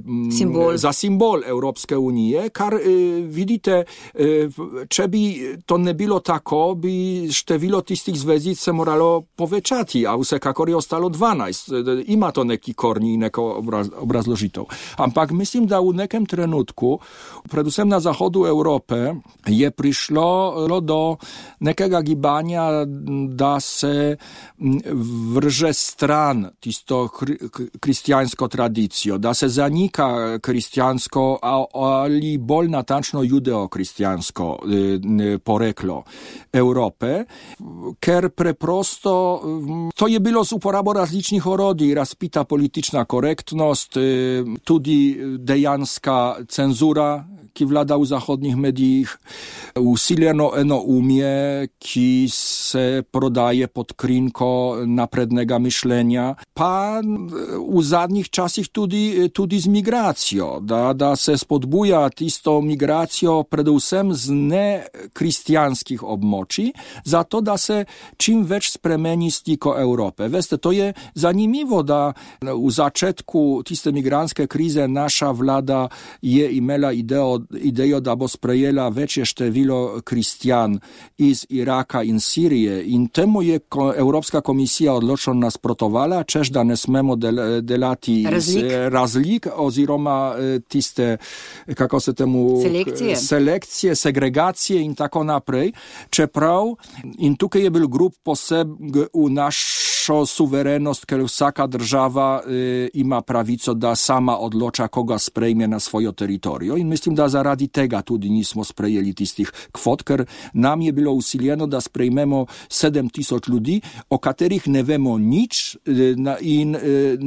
symbol Europejskiej Unii, kar vidite, če bi to ne bilo tako, bi število tistih zvezdic se moralo povečati, a vsekakor je ostalo 12. Ima to neki korni, neko obrazložitev. Ampak mislim, da v nekem trenutku, predvsem na zahodu Evrope, je prišlo do nekega gibanja, da se vrže stran tisto kristjansko tradicijo, da se zanika kristjansko ali bolj natančno judeo-kristjansko poreklo Evrope, ker preprosto to je bilo z uporabo različnih orodij, razpita politična korektnost, tudi dejanska cenzura, ki vlada v zahodnih medijih, usiljeno enoumje, ki se prodaje pod krinko naprednega mišljenja, pa v zadnjih časih tudi z migracijo, da se spodbuja tisto migracijo predvsem z nekristjanskih območij, zato da se čim več spremeni sliko Evrope. Veste, to je zanimivo, da v začetku tiste migrantske krize naša vlada je imela idejo, da bo sprejela večje število kristjan iz Iraka in Sirije in temu je Evropska komisija odločno nasprotovala, češ da ne smemo delati razlik oziroma tiste, kako se temu selekcije, segregacije in tako naprej. Čeprav, in tukaj je bil grup poseb v naš našo suverenost, ker vsaka država ima pravico, da sama odloča, koga sprejme na svojo teritorijo. In mislim, da zaradi tega tudi nismo sprejeli tistih kvot, ker nam je bilo usiljeno, da sprejmemo 7,000 ljudi, o katerih ne vemo nič in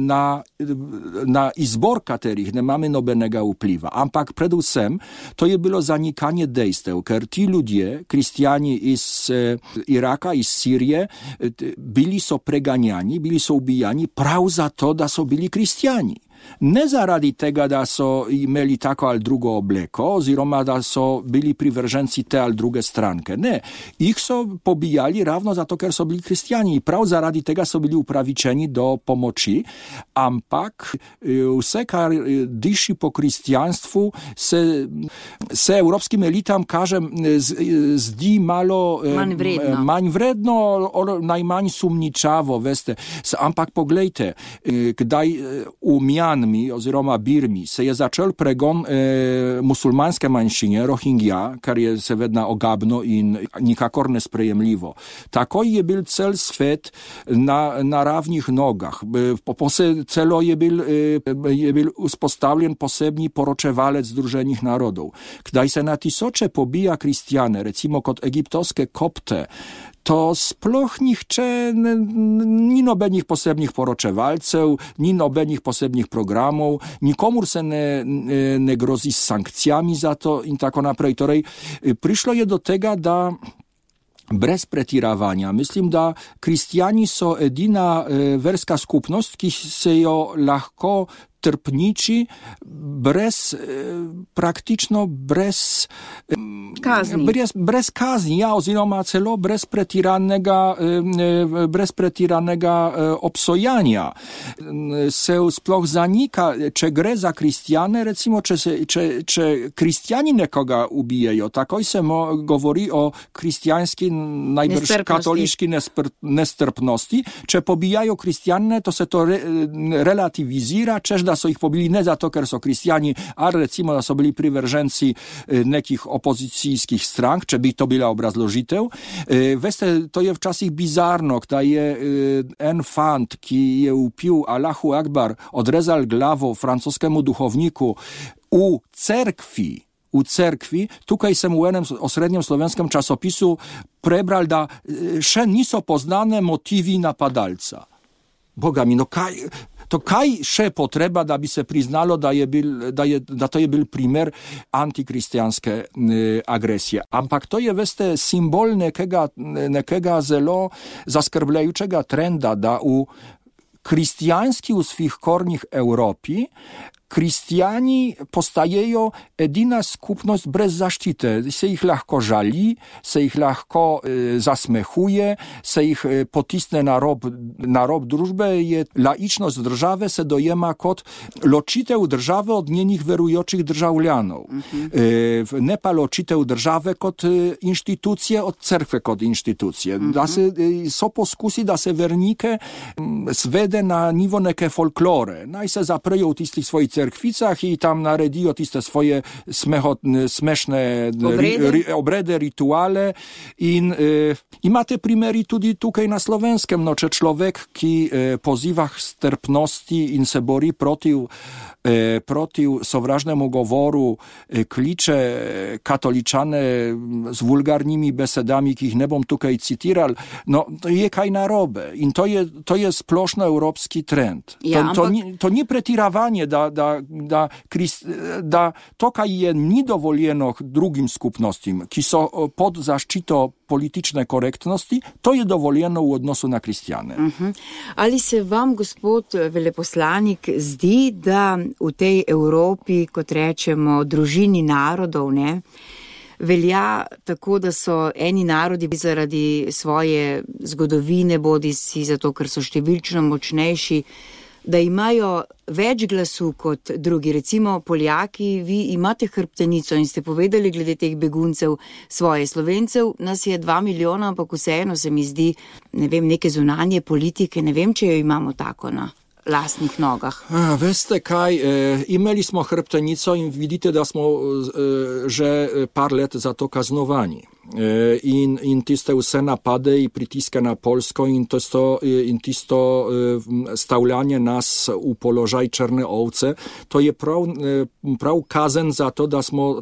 na izbor katerih ne máme nobenega vpliva. Ampak predvsem to je bilo zanikanje dejstev, ker ti ljudje, kristjani iz Iraka, iz Sirije, bili so preganjani, bili so ubijani prav zato, da so bili kristjani. Ne zaradi tega, da so imeli tako ali drugo obleko, oziroma da so bili privrženci te ali druge stranke. Ne, jih so pobijali ravno zato, ker so bili kristjani in prav zaradi tega so bili upravičeni do pomoči, ampak vse, kar diši po kristjanstvu, se evropskim elitam, kažem, zdi malo manj vredno, najmanj sumničavo, veste. Ampak poglejte, kdaj v Mjanmi oziroma Birmi se je začel pregon musulmanske manjšine, Rohingja, kar je seveda ogabno in nikakor nesprejemljivo. Takoj je bil cel svet na ravnih nogah. Celo je bil vzpostavljen posebni poročevalec Združenih narodov. Kdaj se na tisoče pobija kristjane, recimo kot egiptovske kopte, to sploh nihče, ni nobenih posebnih poročevalcev, ni nobenih posebnih programov, nikomur se ne grozi s sankcijami za to in tako naprej. Torej, prišlo je do tega, da brez pretiravanja, mislim, da kristjani so edina verska skupnost, ki se jo lahko trpniči praktično brez kazni, ja, oziroma celo brez pretiranega obsojanja. Se sploh zanika, če gre za kristjane, recimo, če kristjani nekoga ubijejo, takoj se govori o kristjanski, najbrž katoliški nestrpnosti. Če pobijajo kristjane, to se to relativizira, čež da so jih pobili ne zato, ker so kristjani, ali recimo, da so bili privrženci nekih opozicijskih strank, če bi to bila obrazložitev. Veste, to je včasih bizarno, da je en fant, ki je vpil Allahu Akbar, odrezal glavo francoskemu duhovniku v cerkvi, tukaj sem v enem osrednjem slovenskem časopisu prebral, da še niso poznane motivi napadalca. Boga mi, no kaj še potreba, da bi se priznalo, da to je bil primer antikristjanske agresije. Ampak to je, veste, simbol nekega zelo zaskrbljajočega trenda, da v kristjanski v svih kornjih Evropi kristjani postajejo edina skupnost brez zaščite. Se jih lahko žali, se jih lahko zasmehuje, se jih potisne na rob družbe. Laičnost države se dojema kot ločitev države od njenih verujočih državljanov. Ne pa ločitev države kot inštitucije od cerkve kot inštitucije. Da so poskusi, da se vernike svede na nivo neke folklore. Naj se zaprejo v tistih svojih cerkvicah i tam naredijo tiste svoje smešne obrede, rituale in imate primeri tudi tukaj na Slovenskem, no, če človek, ki poziva k strpnosti in se bori protiv sovražnemu govoru, kliče katoličane z vulgarnimi besedami, ki jih ne bom tukaj citiral, no, to je kaj narobe in to je splošno evropski trend. Ja, to ni pretiravanje, da to, kaj je ni dovoljeno drugim skupnostim, ki so pod zaščito politične korektnosti, to je dovoljeno v odnosu na kristjane. Ali se vam, gospod veleposlanik, zdi, da v tej Evropi, kot rečemo, družini narodov, ne, velja tako, da so eni narodi zaradi svoje zgodovine, bodisi zato, ker so številčno močnejši, da imajo več glasu kot drugi. Recimo Poljaki, vi imate hrbtenico in ste povedali glede teh beguncev svoje. Slovencev nas je 2 milijona, ampak vseeno se mi zdi, ne vem, neke zunanje politike, ne vem, če jo imamo tako, no. lastnih nogah. Veste kaj, imeli smo hrbtenico in vidite, da smo že par let za to kaznovani. In tiste vse napade i pritiske na Polsko in tisto stavljanje nas v položaj črne ovce, to je prav kazen za to, da smo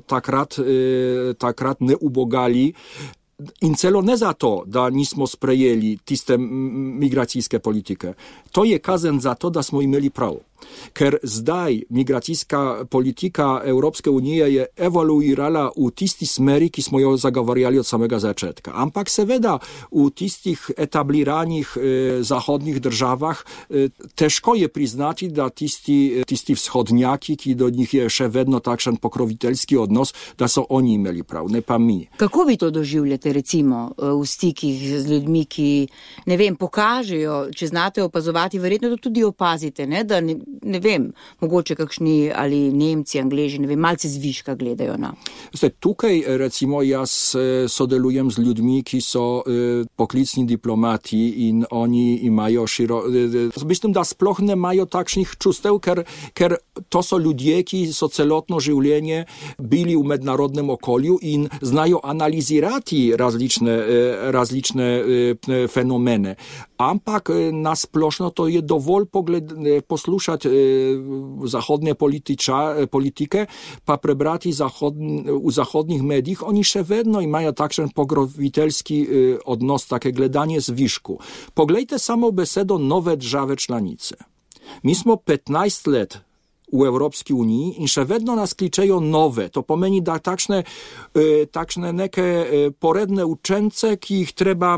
takrat ne ubogali. In celo ne zato, da nismo sprejeli tiste migracijske politike. To je kazen za to, da smo imeli prav. Ker zdaj migracijska politika Evropske unije je evoluirala v tisti smeri, ki smo jo zagovarjali od samega začetka. Ampak seveda v tistih etabliranih zahodnih državah težko je priznati, da tisti vzhodnjaki, ki do njih je še vedno takšen pokroviteljski odnos, da so oni imeli prav, ne pa mi. Kako vi to doživljate recimo v stikih z ljudmi, ki, ne vem, pokažejo, če znate opazovati, verjetno to tudi opazite, ne, da ne vem, mogoče kakšni ali Nemci, Angleži, ne vem, malce zviška gledajo na. Tukaj recimo jaz sodelujem z ljudmi, ki so poklicni diplomati in oni imajo mislim, da sploh ne imajo takšnih čustev, ker to so ljudje, ki so celotno življenje bili v mednarodnem okolju in znajo analizirati različne fenomene. Ampak nasplošno to je dovolj poslušati zahodne politike, pa prebrati v zahodnih medijih, oni še vedno imajo takšen pokroviteljski odnos, také gledanje zvišku. Poglejte samo besedo nove države članice. Mi smo 15 let v Evropski uniji in še vedno nas kličejo nove. To pomeni, da takšne neke poredne učence, ki jih treba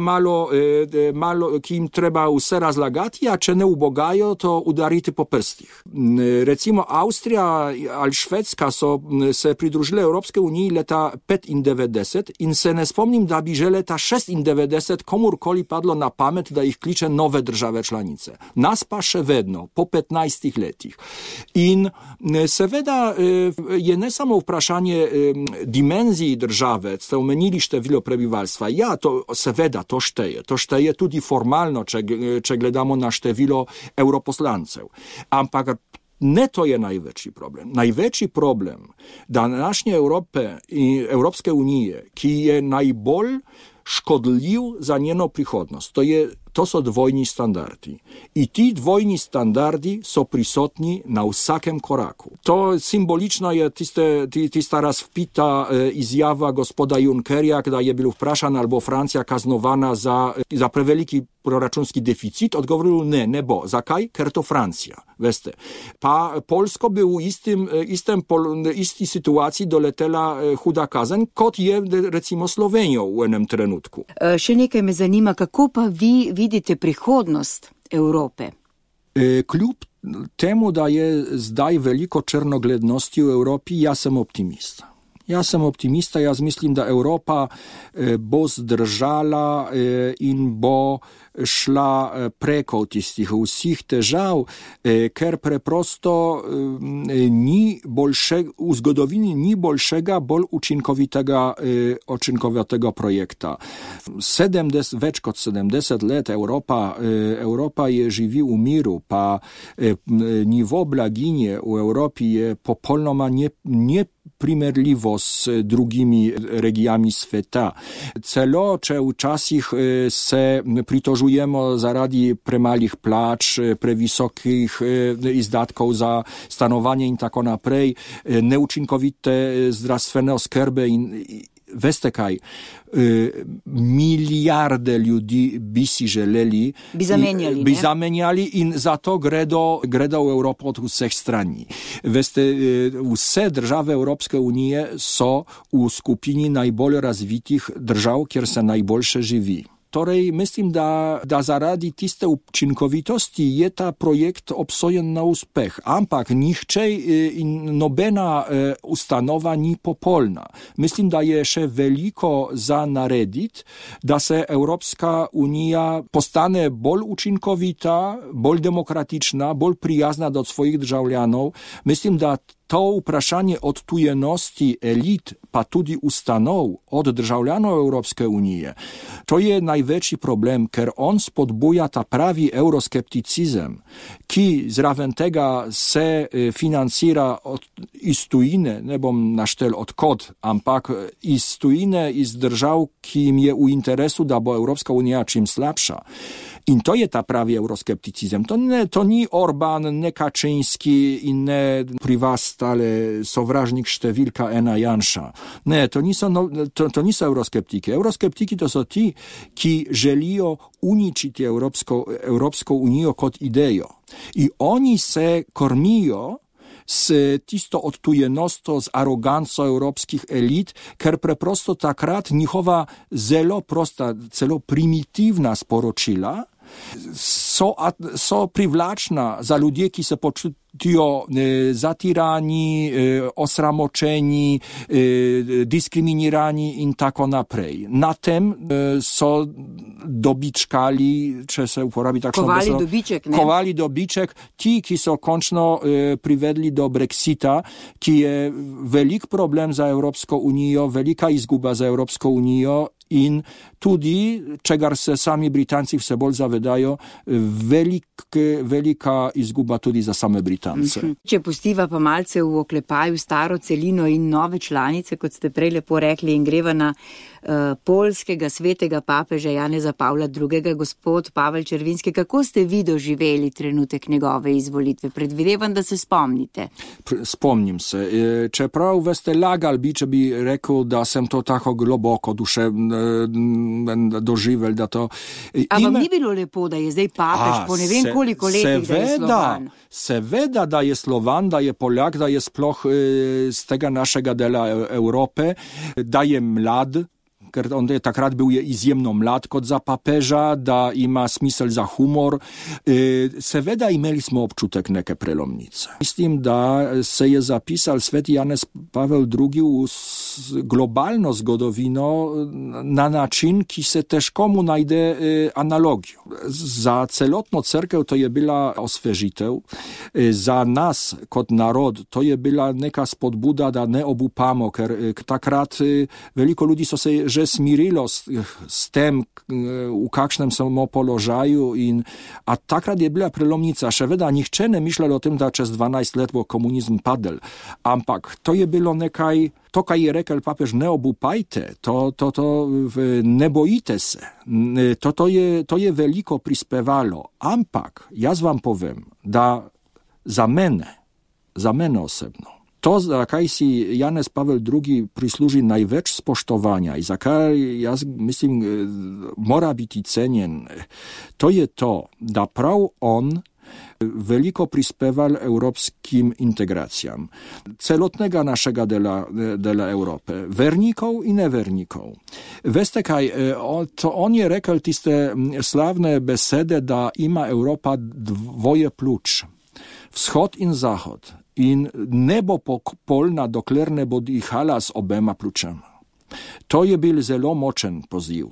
ki jim treba vse razlagati, a če ne ubogajo, to udariti po prstih. Recimo Avstrija ali Švedska so se pridružile Evropske uniji leta 95 in se ne spomnim, da bi že leta 96 komurkoli padlo na pamet, da jih kliče nove države članice. Nas pa še vedno, po 15 letih. In seveda je ne samo vprašanje dimenziji države, ste omenili število prebivalstva. Ja, seveda to šteje. To šteje tudi formalno, če gledamo na število europoslancev. Ampak ne to je največji problem. Največji problem današnje Evropske unije, ki je najbolj škodljiv za njeno prihodnost. To so dvojni standardi. I ti dvojni standardi so prisotni na vsakem koraku. To simbolično je tista razvpita izjava gospoda Junckerja, kada je bil vprašan, ali bo Francija kaznovana za preveliki proračunski deficit, odgovoril ne bo. Zakaj? Ker to Francija, veste. Pa Polsko bi v isti situaciji doletela huda kazen, kot je recimo Slovenijo v enem trenutku. Še nekaj me zanima, kako pa vi vidite prihodnost Evrope? Kljub temu, da je zdaj veliko črnoglednosti v Evropi, jaz sem optimist. Jaz mislim, da Evropa bo zdržala in bo šla preko tistih vseh težav, ker preprosto v zgodovini ni boljšega, bolj učinkovitega projekta. Več kot 70 let Evropa je živi v miru, pa nivo blaginje v Evropi je popolnoma neprimerljivo s drugimi regijami sveta. Celo, če včasih se pritožujemo zaradi premalih plač, previsokih izdatkov za stanovanje in tako naprej, neučinkovite zdravstvene oskrbe in veste kaj, milijarde ljudi bi si želeli, bi zamenjali in zato gredo v Evropo od vseh strani. Veste, vse države Evropske unije so v skupini najbolj razvitih držav, kjer se najboljše živi. Torej, mislim, da zaradi tiste učinkovitosti je ta projekt obsojen na uspeh, ampak nihče in nobena ustanova ni popolna. Mislim, da je še veliko za narediti, da se Evropska unija postane bolj učinkovita, bolj demokratična, bolj prijazna do svojih državljanov. Mislim, da to vprašanje odtujenosti elit, pa tudi ustanov od državljanov Evropske unije, to je največji problem, ker on spodbuja ta pravi euroskepticizem, ki zraven tega se financira iz tujine, ne bom naštel odkod, ampak iz tujine, iz držav, ki jim je v interesu, da bo Evropska unija čim slabša. In to je ta pravi euroskepticizem. To ni Orban, ne Kaczyński in ne pri vas stale sovražnik številka ena Janša. Ne, to niso euroskeptiki. Euroskeptiki to so ti, ki želijo uničiti Evropsko unijo kot idejo. In oni se kormijo s tisto odtujenostjo, z aroganco evropskih elit, ker preprosto takrat njihova zelo prosta, celo primitivna sporočila so privlačna za ljudje, ki se počutijo zatirani, osramočeni, diskriminirani in tako naprej. Na tem so dobičkali, če se uporabi takšno besedo. Kovali dobiček, ti, ki so končno privedli do Brexita, ki je velik problem za Evropsko unijo, velika izguba za Evropsko unijo, in tudi, čegar se sami Britanci vse bolj zavedajo, velika izguba tudi za same Britance. Če pustiva pa malce v oklepaju staro celino in nove članice, kot ste prej lepo rekli, in greva na poljskega svetega papeža Janeza Pavla II. Gospod Pavel Červinski, kako ste vi doživeli trenutek njegove izvolitve? Predvidevam, da se spomnite. Spomnim se. Čeprav veste, lagal bi, če bi rekel, da sem to tako globoko doživel, da to... A vam ni bilo lepo, da je zdaj papež po ne vem koliko letih, da je Slovan? Seveda, da je Slovan, da je Poljak, da je sploh z tega našega dela Evrope, da je mlad, ker on je takrat bil izjemno mlad kot za papeža, da ima smisel za humor. Seveda imeli smo občutek neke prelomnice. Mislim, da se je zapisal sveti Janez Pavel II v globalno zgodovino na način, ki se težko mu najde analogijo. Za celotno cerkev to je bila osvežitev, za nas kot narod to je bila neka spodbuda, da ne obupamo, ker takrat veliko ljudi so se že smirilo s tem, v kakšnem smo položaju, a takrat je bila prelomnica. Še vedno nihče ne mišljal o tem, da čez 12 let bo komunizm padel, ampak to je bilo nekaj, to, kaj je rekel papež, ne obupajte, ne bojite se, to je veliko prispevalo, ampak jaz vam povem, da za mene osebno, to, zakaj si Janez Pavel II prisluži največ spoštovanja i zakaj, jaz mislim, mora biti cenjen, to je to, da prav on veliko prispeval evropskim integracijam celotnega našega dela Evrope, vernikov in nevernikov. Veste kaj, on je rekel tiste slavne besede, da ima Evropa dvoje pljuč, vzhod in zahod. In ne bo polna, dokler ne bo dihala z obema pljučama. To je bil zelo močen poziv.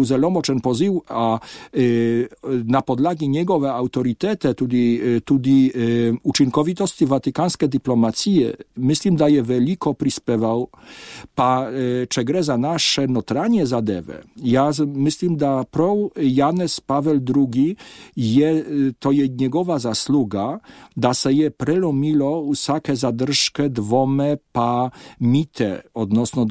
A na podlagi njegove avtoritete, tudi učinkovitosti vatikanske diplomacije, mislim, da je veliko prispeval, pa če gre za naše notranje zadeve, jaz mislim, da prav Janez Pavel II to je njegova zasluga, da se je prelomilo vsake zadržke, dvome pa mite odnosno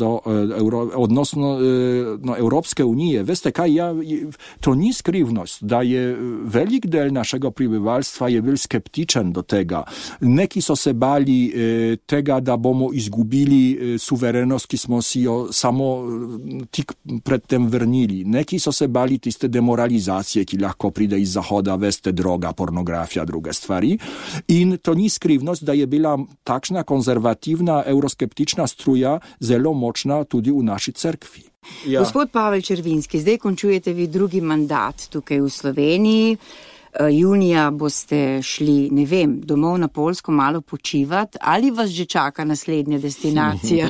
Evropske unije. Veste kaj, to ni skrivnost, da je velik del našega prebivalstva je bil skeptičen do tega. Neki so se bali tega, da bomo izgubili suverenost, ki smo si jo samo tik predtem vrnili. Neki so se bali tiste demoralizacije, ki lahko pride iz Zahoda, veste, droga, pornografija, druge stvari. In to ni skrivnost, da je bila takšna konzervativna, euroskeptična struja zelo močna tudi v naši cerkvi. Ja. Gospod Pavel Červinski, zdaj končujete vi drugi mandat tukaj v Sloveniji. Junija boste šli, ne vem, domov na Poljsko malo počivati, ali vas že čaka naslednja destinacija?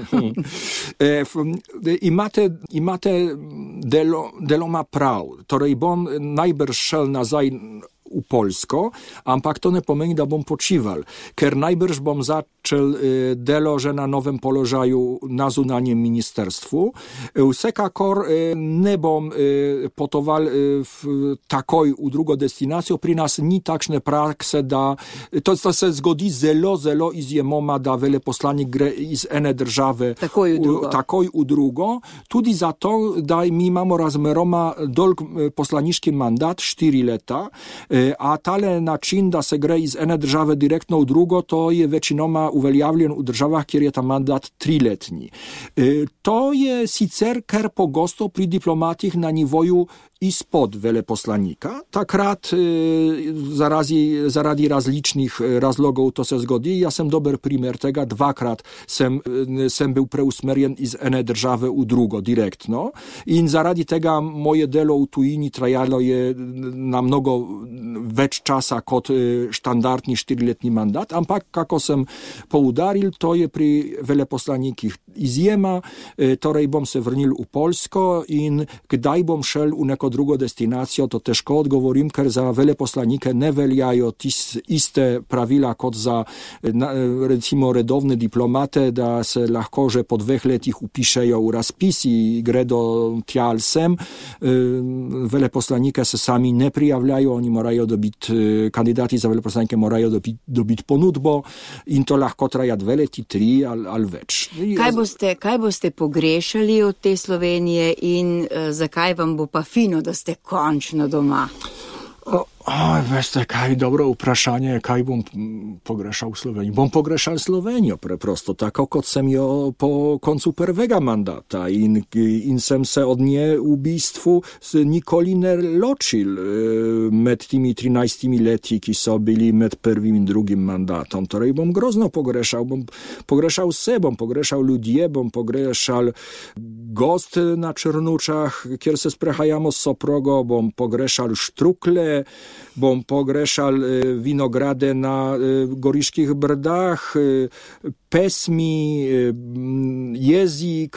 Imate deloma prav. Torej bom najbrž šel nazaj u Polsko, ampak to ne pomeni, da bom počival, ker najbrž bom začel delo že na novem položaju na zunanjem ministerstvu. Vsekakor ne bom potoval takoj v drugo destinacijo. Pri nas ni takšne prakse, da to se zgodi zelo izjemoma, da veleposlanik gre iz ene države takoj v drugo. Tudi zato, da mi imamo razmeroma dolg poslaniški mandat, 4 leta, a tale način, da se gre iz ene države direktno v drugo, to je večinoma uveljavljen v državah, kjer je ta mandat 3-letni. To je sicer kar pogosto pri diplomatih na nivoju ispod veleposlanika. Takrat zaradi različnih razlogov to se zgodi. Ja sem dober primer tega. 2-krat sem bil preusmerjen iz ene države v drugo direktno in zaradi tega moje delo v tujini trajalo je na mnogo več časa kot štandardni 4-letni mandat, ampak kako sem poudaril, to je pri veleposlanikih izjema, torej bom se vrnil v Poljsko in kdaj bom šel v neko drugo destinacijo, to težko odgovorim, ker za veleposlanike ne veljajo iste pravila kot za recimo redovne diplomate, da se lahko že po 2 letih upišejo v razpis in gredo tja ali sem. Veleposlanike se sami ne prijavljajo, oni morajo dobiti, kandidati za veleposlanike morajo dobiti ponudbo in to lahko traja 2 leti, 3 ali več. Kaj boste pogrešali od te Slovenije in zakaj vam bo pa fino, da ste končno doma? Veste, kaj dobro vprašanje, kaj bom pogrešal v Sloveniji. Bom pogrešal Slovenijo preprosto, tako kot sem jo po koncu prvega mandata in sem se od nje v bistvu nikoli ne ločil med timi 13 leti, ki so bili med prvim in drugim mandatom. Torej bom grozno pogrešal, bom pogrešal vse, bom pogrešal ljudje, bom pogrešal gost na Črnučah, kjer se sprehajamo s soprogo, bom pogrešal štrukle, bom pogrešal vinograde na Goriških brdah, pesmi, jezik,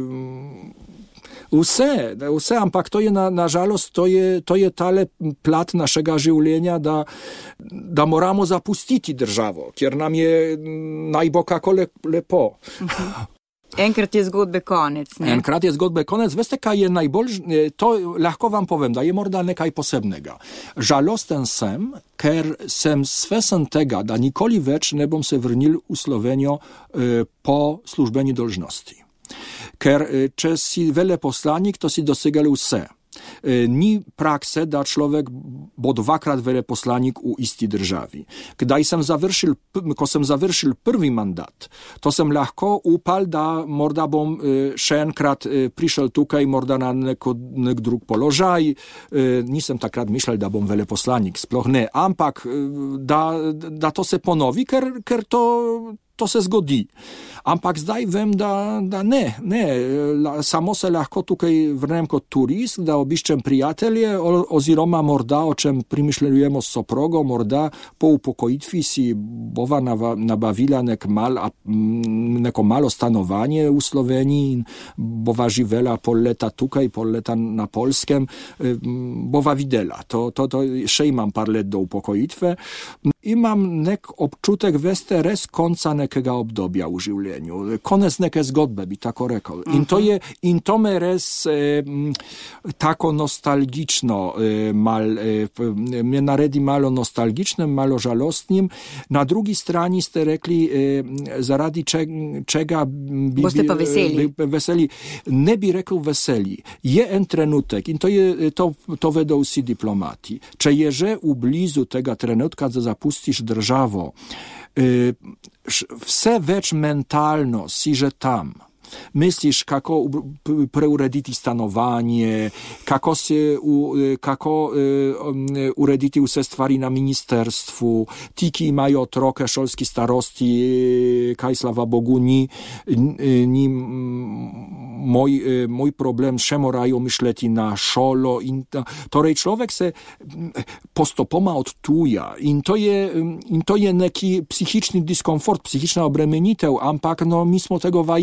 vse, ampak to je nažalost, to je tale plat našega življenja, da moramo zapustiti državo, kjer nam je najbo kako lepo. Enkrat je zgodbe konec, ne? Enkrat je zgodbe konec. Veste, kaj je najbolj, to lahko vam povem, da je morda nekaj posebnega. Žalosten sem, ker sem svesen tega, da nikoli več ne bom se vrnil v Slovenijo po službeni dolžnosti. Ker če si veleposlanik, to si dosegali vse. Ni prakse, da človek bo 2-krat veleposlanik v isti državi. Ko sem završil prvi mandat, to sem lahko upal, da morda bom še enkrat prišel tukaj, morda na nek drug položaj. Nisem takrat mišljal, da bom veleposlanik, sploh ne, ampak da to se ponovi, ker to se zgodi. Ampak zdaj vem, da ne. Samo se lahko tukaj vrnem kot turist, da obiščem prijatelje, oziroma morda, o čem primišljujemo s soprogo, morda po upokojitvi si bova nabavila neko malo stanovanje v Sloveniji in bova živela pol leta tukaj, pol leta na Poljskem. Bova videla. To še imam par let do upokojitve. Imam nek občutek, veste, res konca nekega obdobja v življenju. Konec neke zgodbe, bi tako rekel. In to me res tako nostalgično me naredi malo nostalgičnim, malo žalostnim. Na drugi strani ste rekli, zaradi čega boste pa veseli. Ne bi rekel veseli. Je en trenutek, in to vedo vsi diplomati. Če je že v blizu tega trenutka, da zapustiš državo, vse več mentalno si že tam. Misliš, kako preurediti stanovanje, kako urediti vse stvari na ministerstvu, ti, ki imajo otroke šolski starosti, kaj slava Bogu ni moj problem, še morajo mišljeti na šolo. Torej človek se postopoma odtuja in to je neki psihični diskomfort, psihična obremenitev, ampak mi smo tego vajeni, to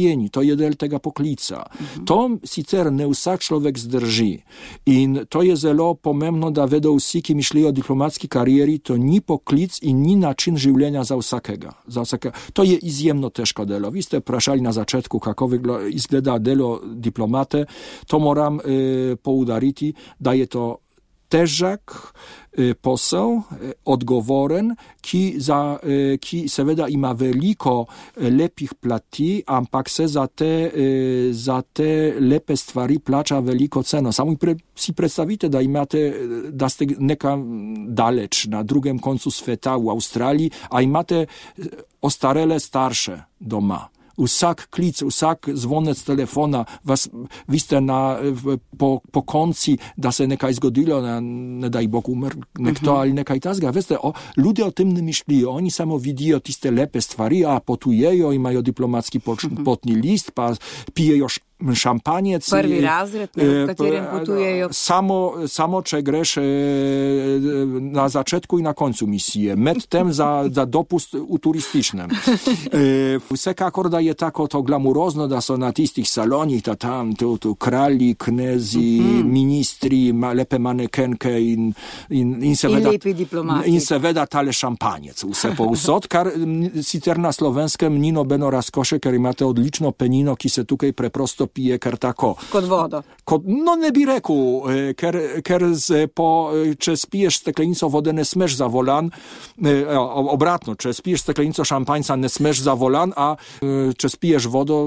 je del tega poklica. To sicer ne vsak človek zdrži. In to je zelo pomembno, da vedo vsi, ki mislijo o diplomatski karieri, to ni poklic in ni način življenja za vsakega. To je izjemno težko delo. Vi ste vprašali na začetku, kako izgleda delo diplomate. To moram poudariti, da je to težak posel, odgovoren, ki seveda ima veliko lepih plati, ampak se za te lepe stvari plača veliko ceno. Samo si predstavite, da ste nekam daleč, na drugem koncu sveta, v Avstraliji, a imate ostarele starše doma. Vsak klic, vsak zvonec telefona, vi ste po konci, da se nekaj zgodilo, ne daj Bog umr nekdo ali nekaj tazga. Veste, ljudje o tem ne mislijo, oni samo vidijo tiste lepe stvari, a potujejo, imajo diplomatski potni list, pa pijejo šampanjec. Prvi razred, v katerem potujejo. Samo če greš na začetku in na koncu misije, medtem za dopust v turističnem. Vsekakor, da je tako to glamurozno, da so na tistih salonih, da tam tu kralji, knezi, ministri, lepe manekenke in seveda lepi diplomati. In seveda tale šampanjec, vse povsod, kar sicer na Slovenskem ni nobeno razkoše, ker imate odlično penino, ki se tukaj preprosto pije kar tako. Kot vodo. No, ne bi rekel, ker če spiješ steklenico vode, ne smeš za volan, obratno, če spiješ steklenico šampanjca, ne smeš za volan, a če spiješ vodo,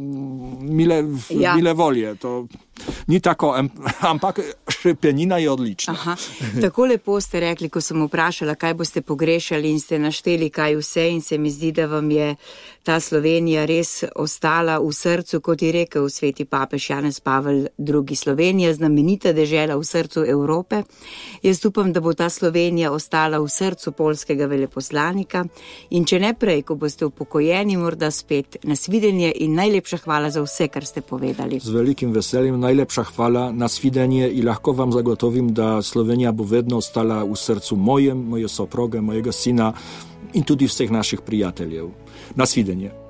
mile volje. To ni tako, ampak penina je odlična. Aha. Tako lepo ste rekli, ko sem vprašala, kaj boste pogrešali in ste našteli kaj vse in se mi zdi, da vam je ta Slovenija res ostala v srcu, kot je rekel sveti papež Janez Pavel II. Slovenija, znamenita dežela v srcu Evrope. Jaz upam, da bo ta Slovenija ostala v srcu poljskega veleposlanika in če ne prej, ko boste upokojeni, morda spet. Nasvidenje in najlepša hvala za vse, kar ste povedali. Z velikim veseljem, najlepša hvala, nasvidenje in lahko vam zagotovim, da Slovenija bo vedno ostala v srcu moje soproge, mojega sina in tudi vseh naših prijateljev. Nasvidenje.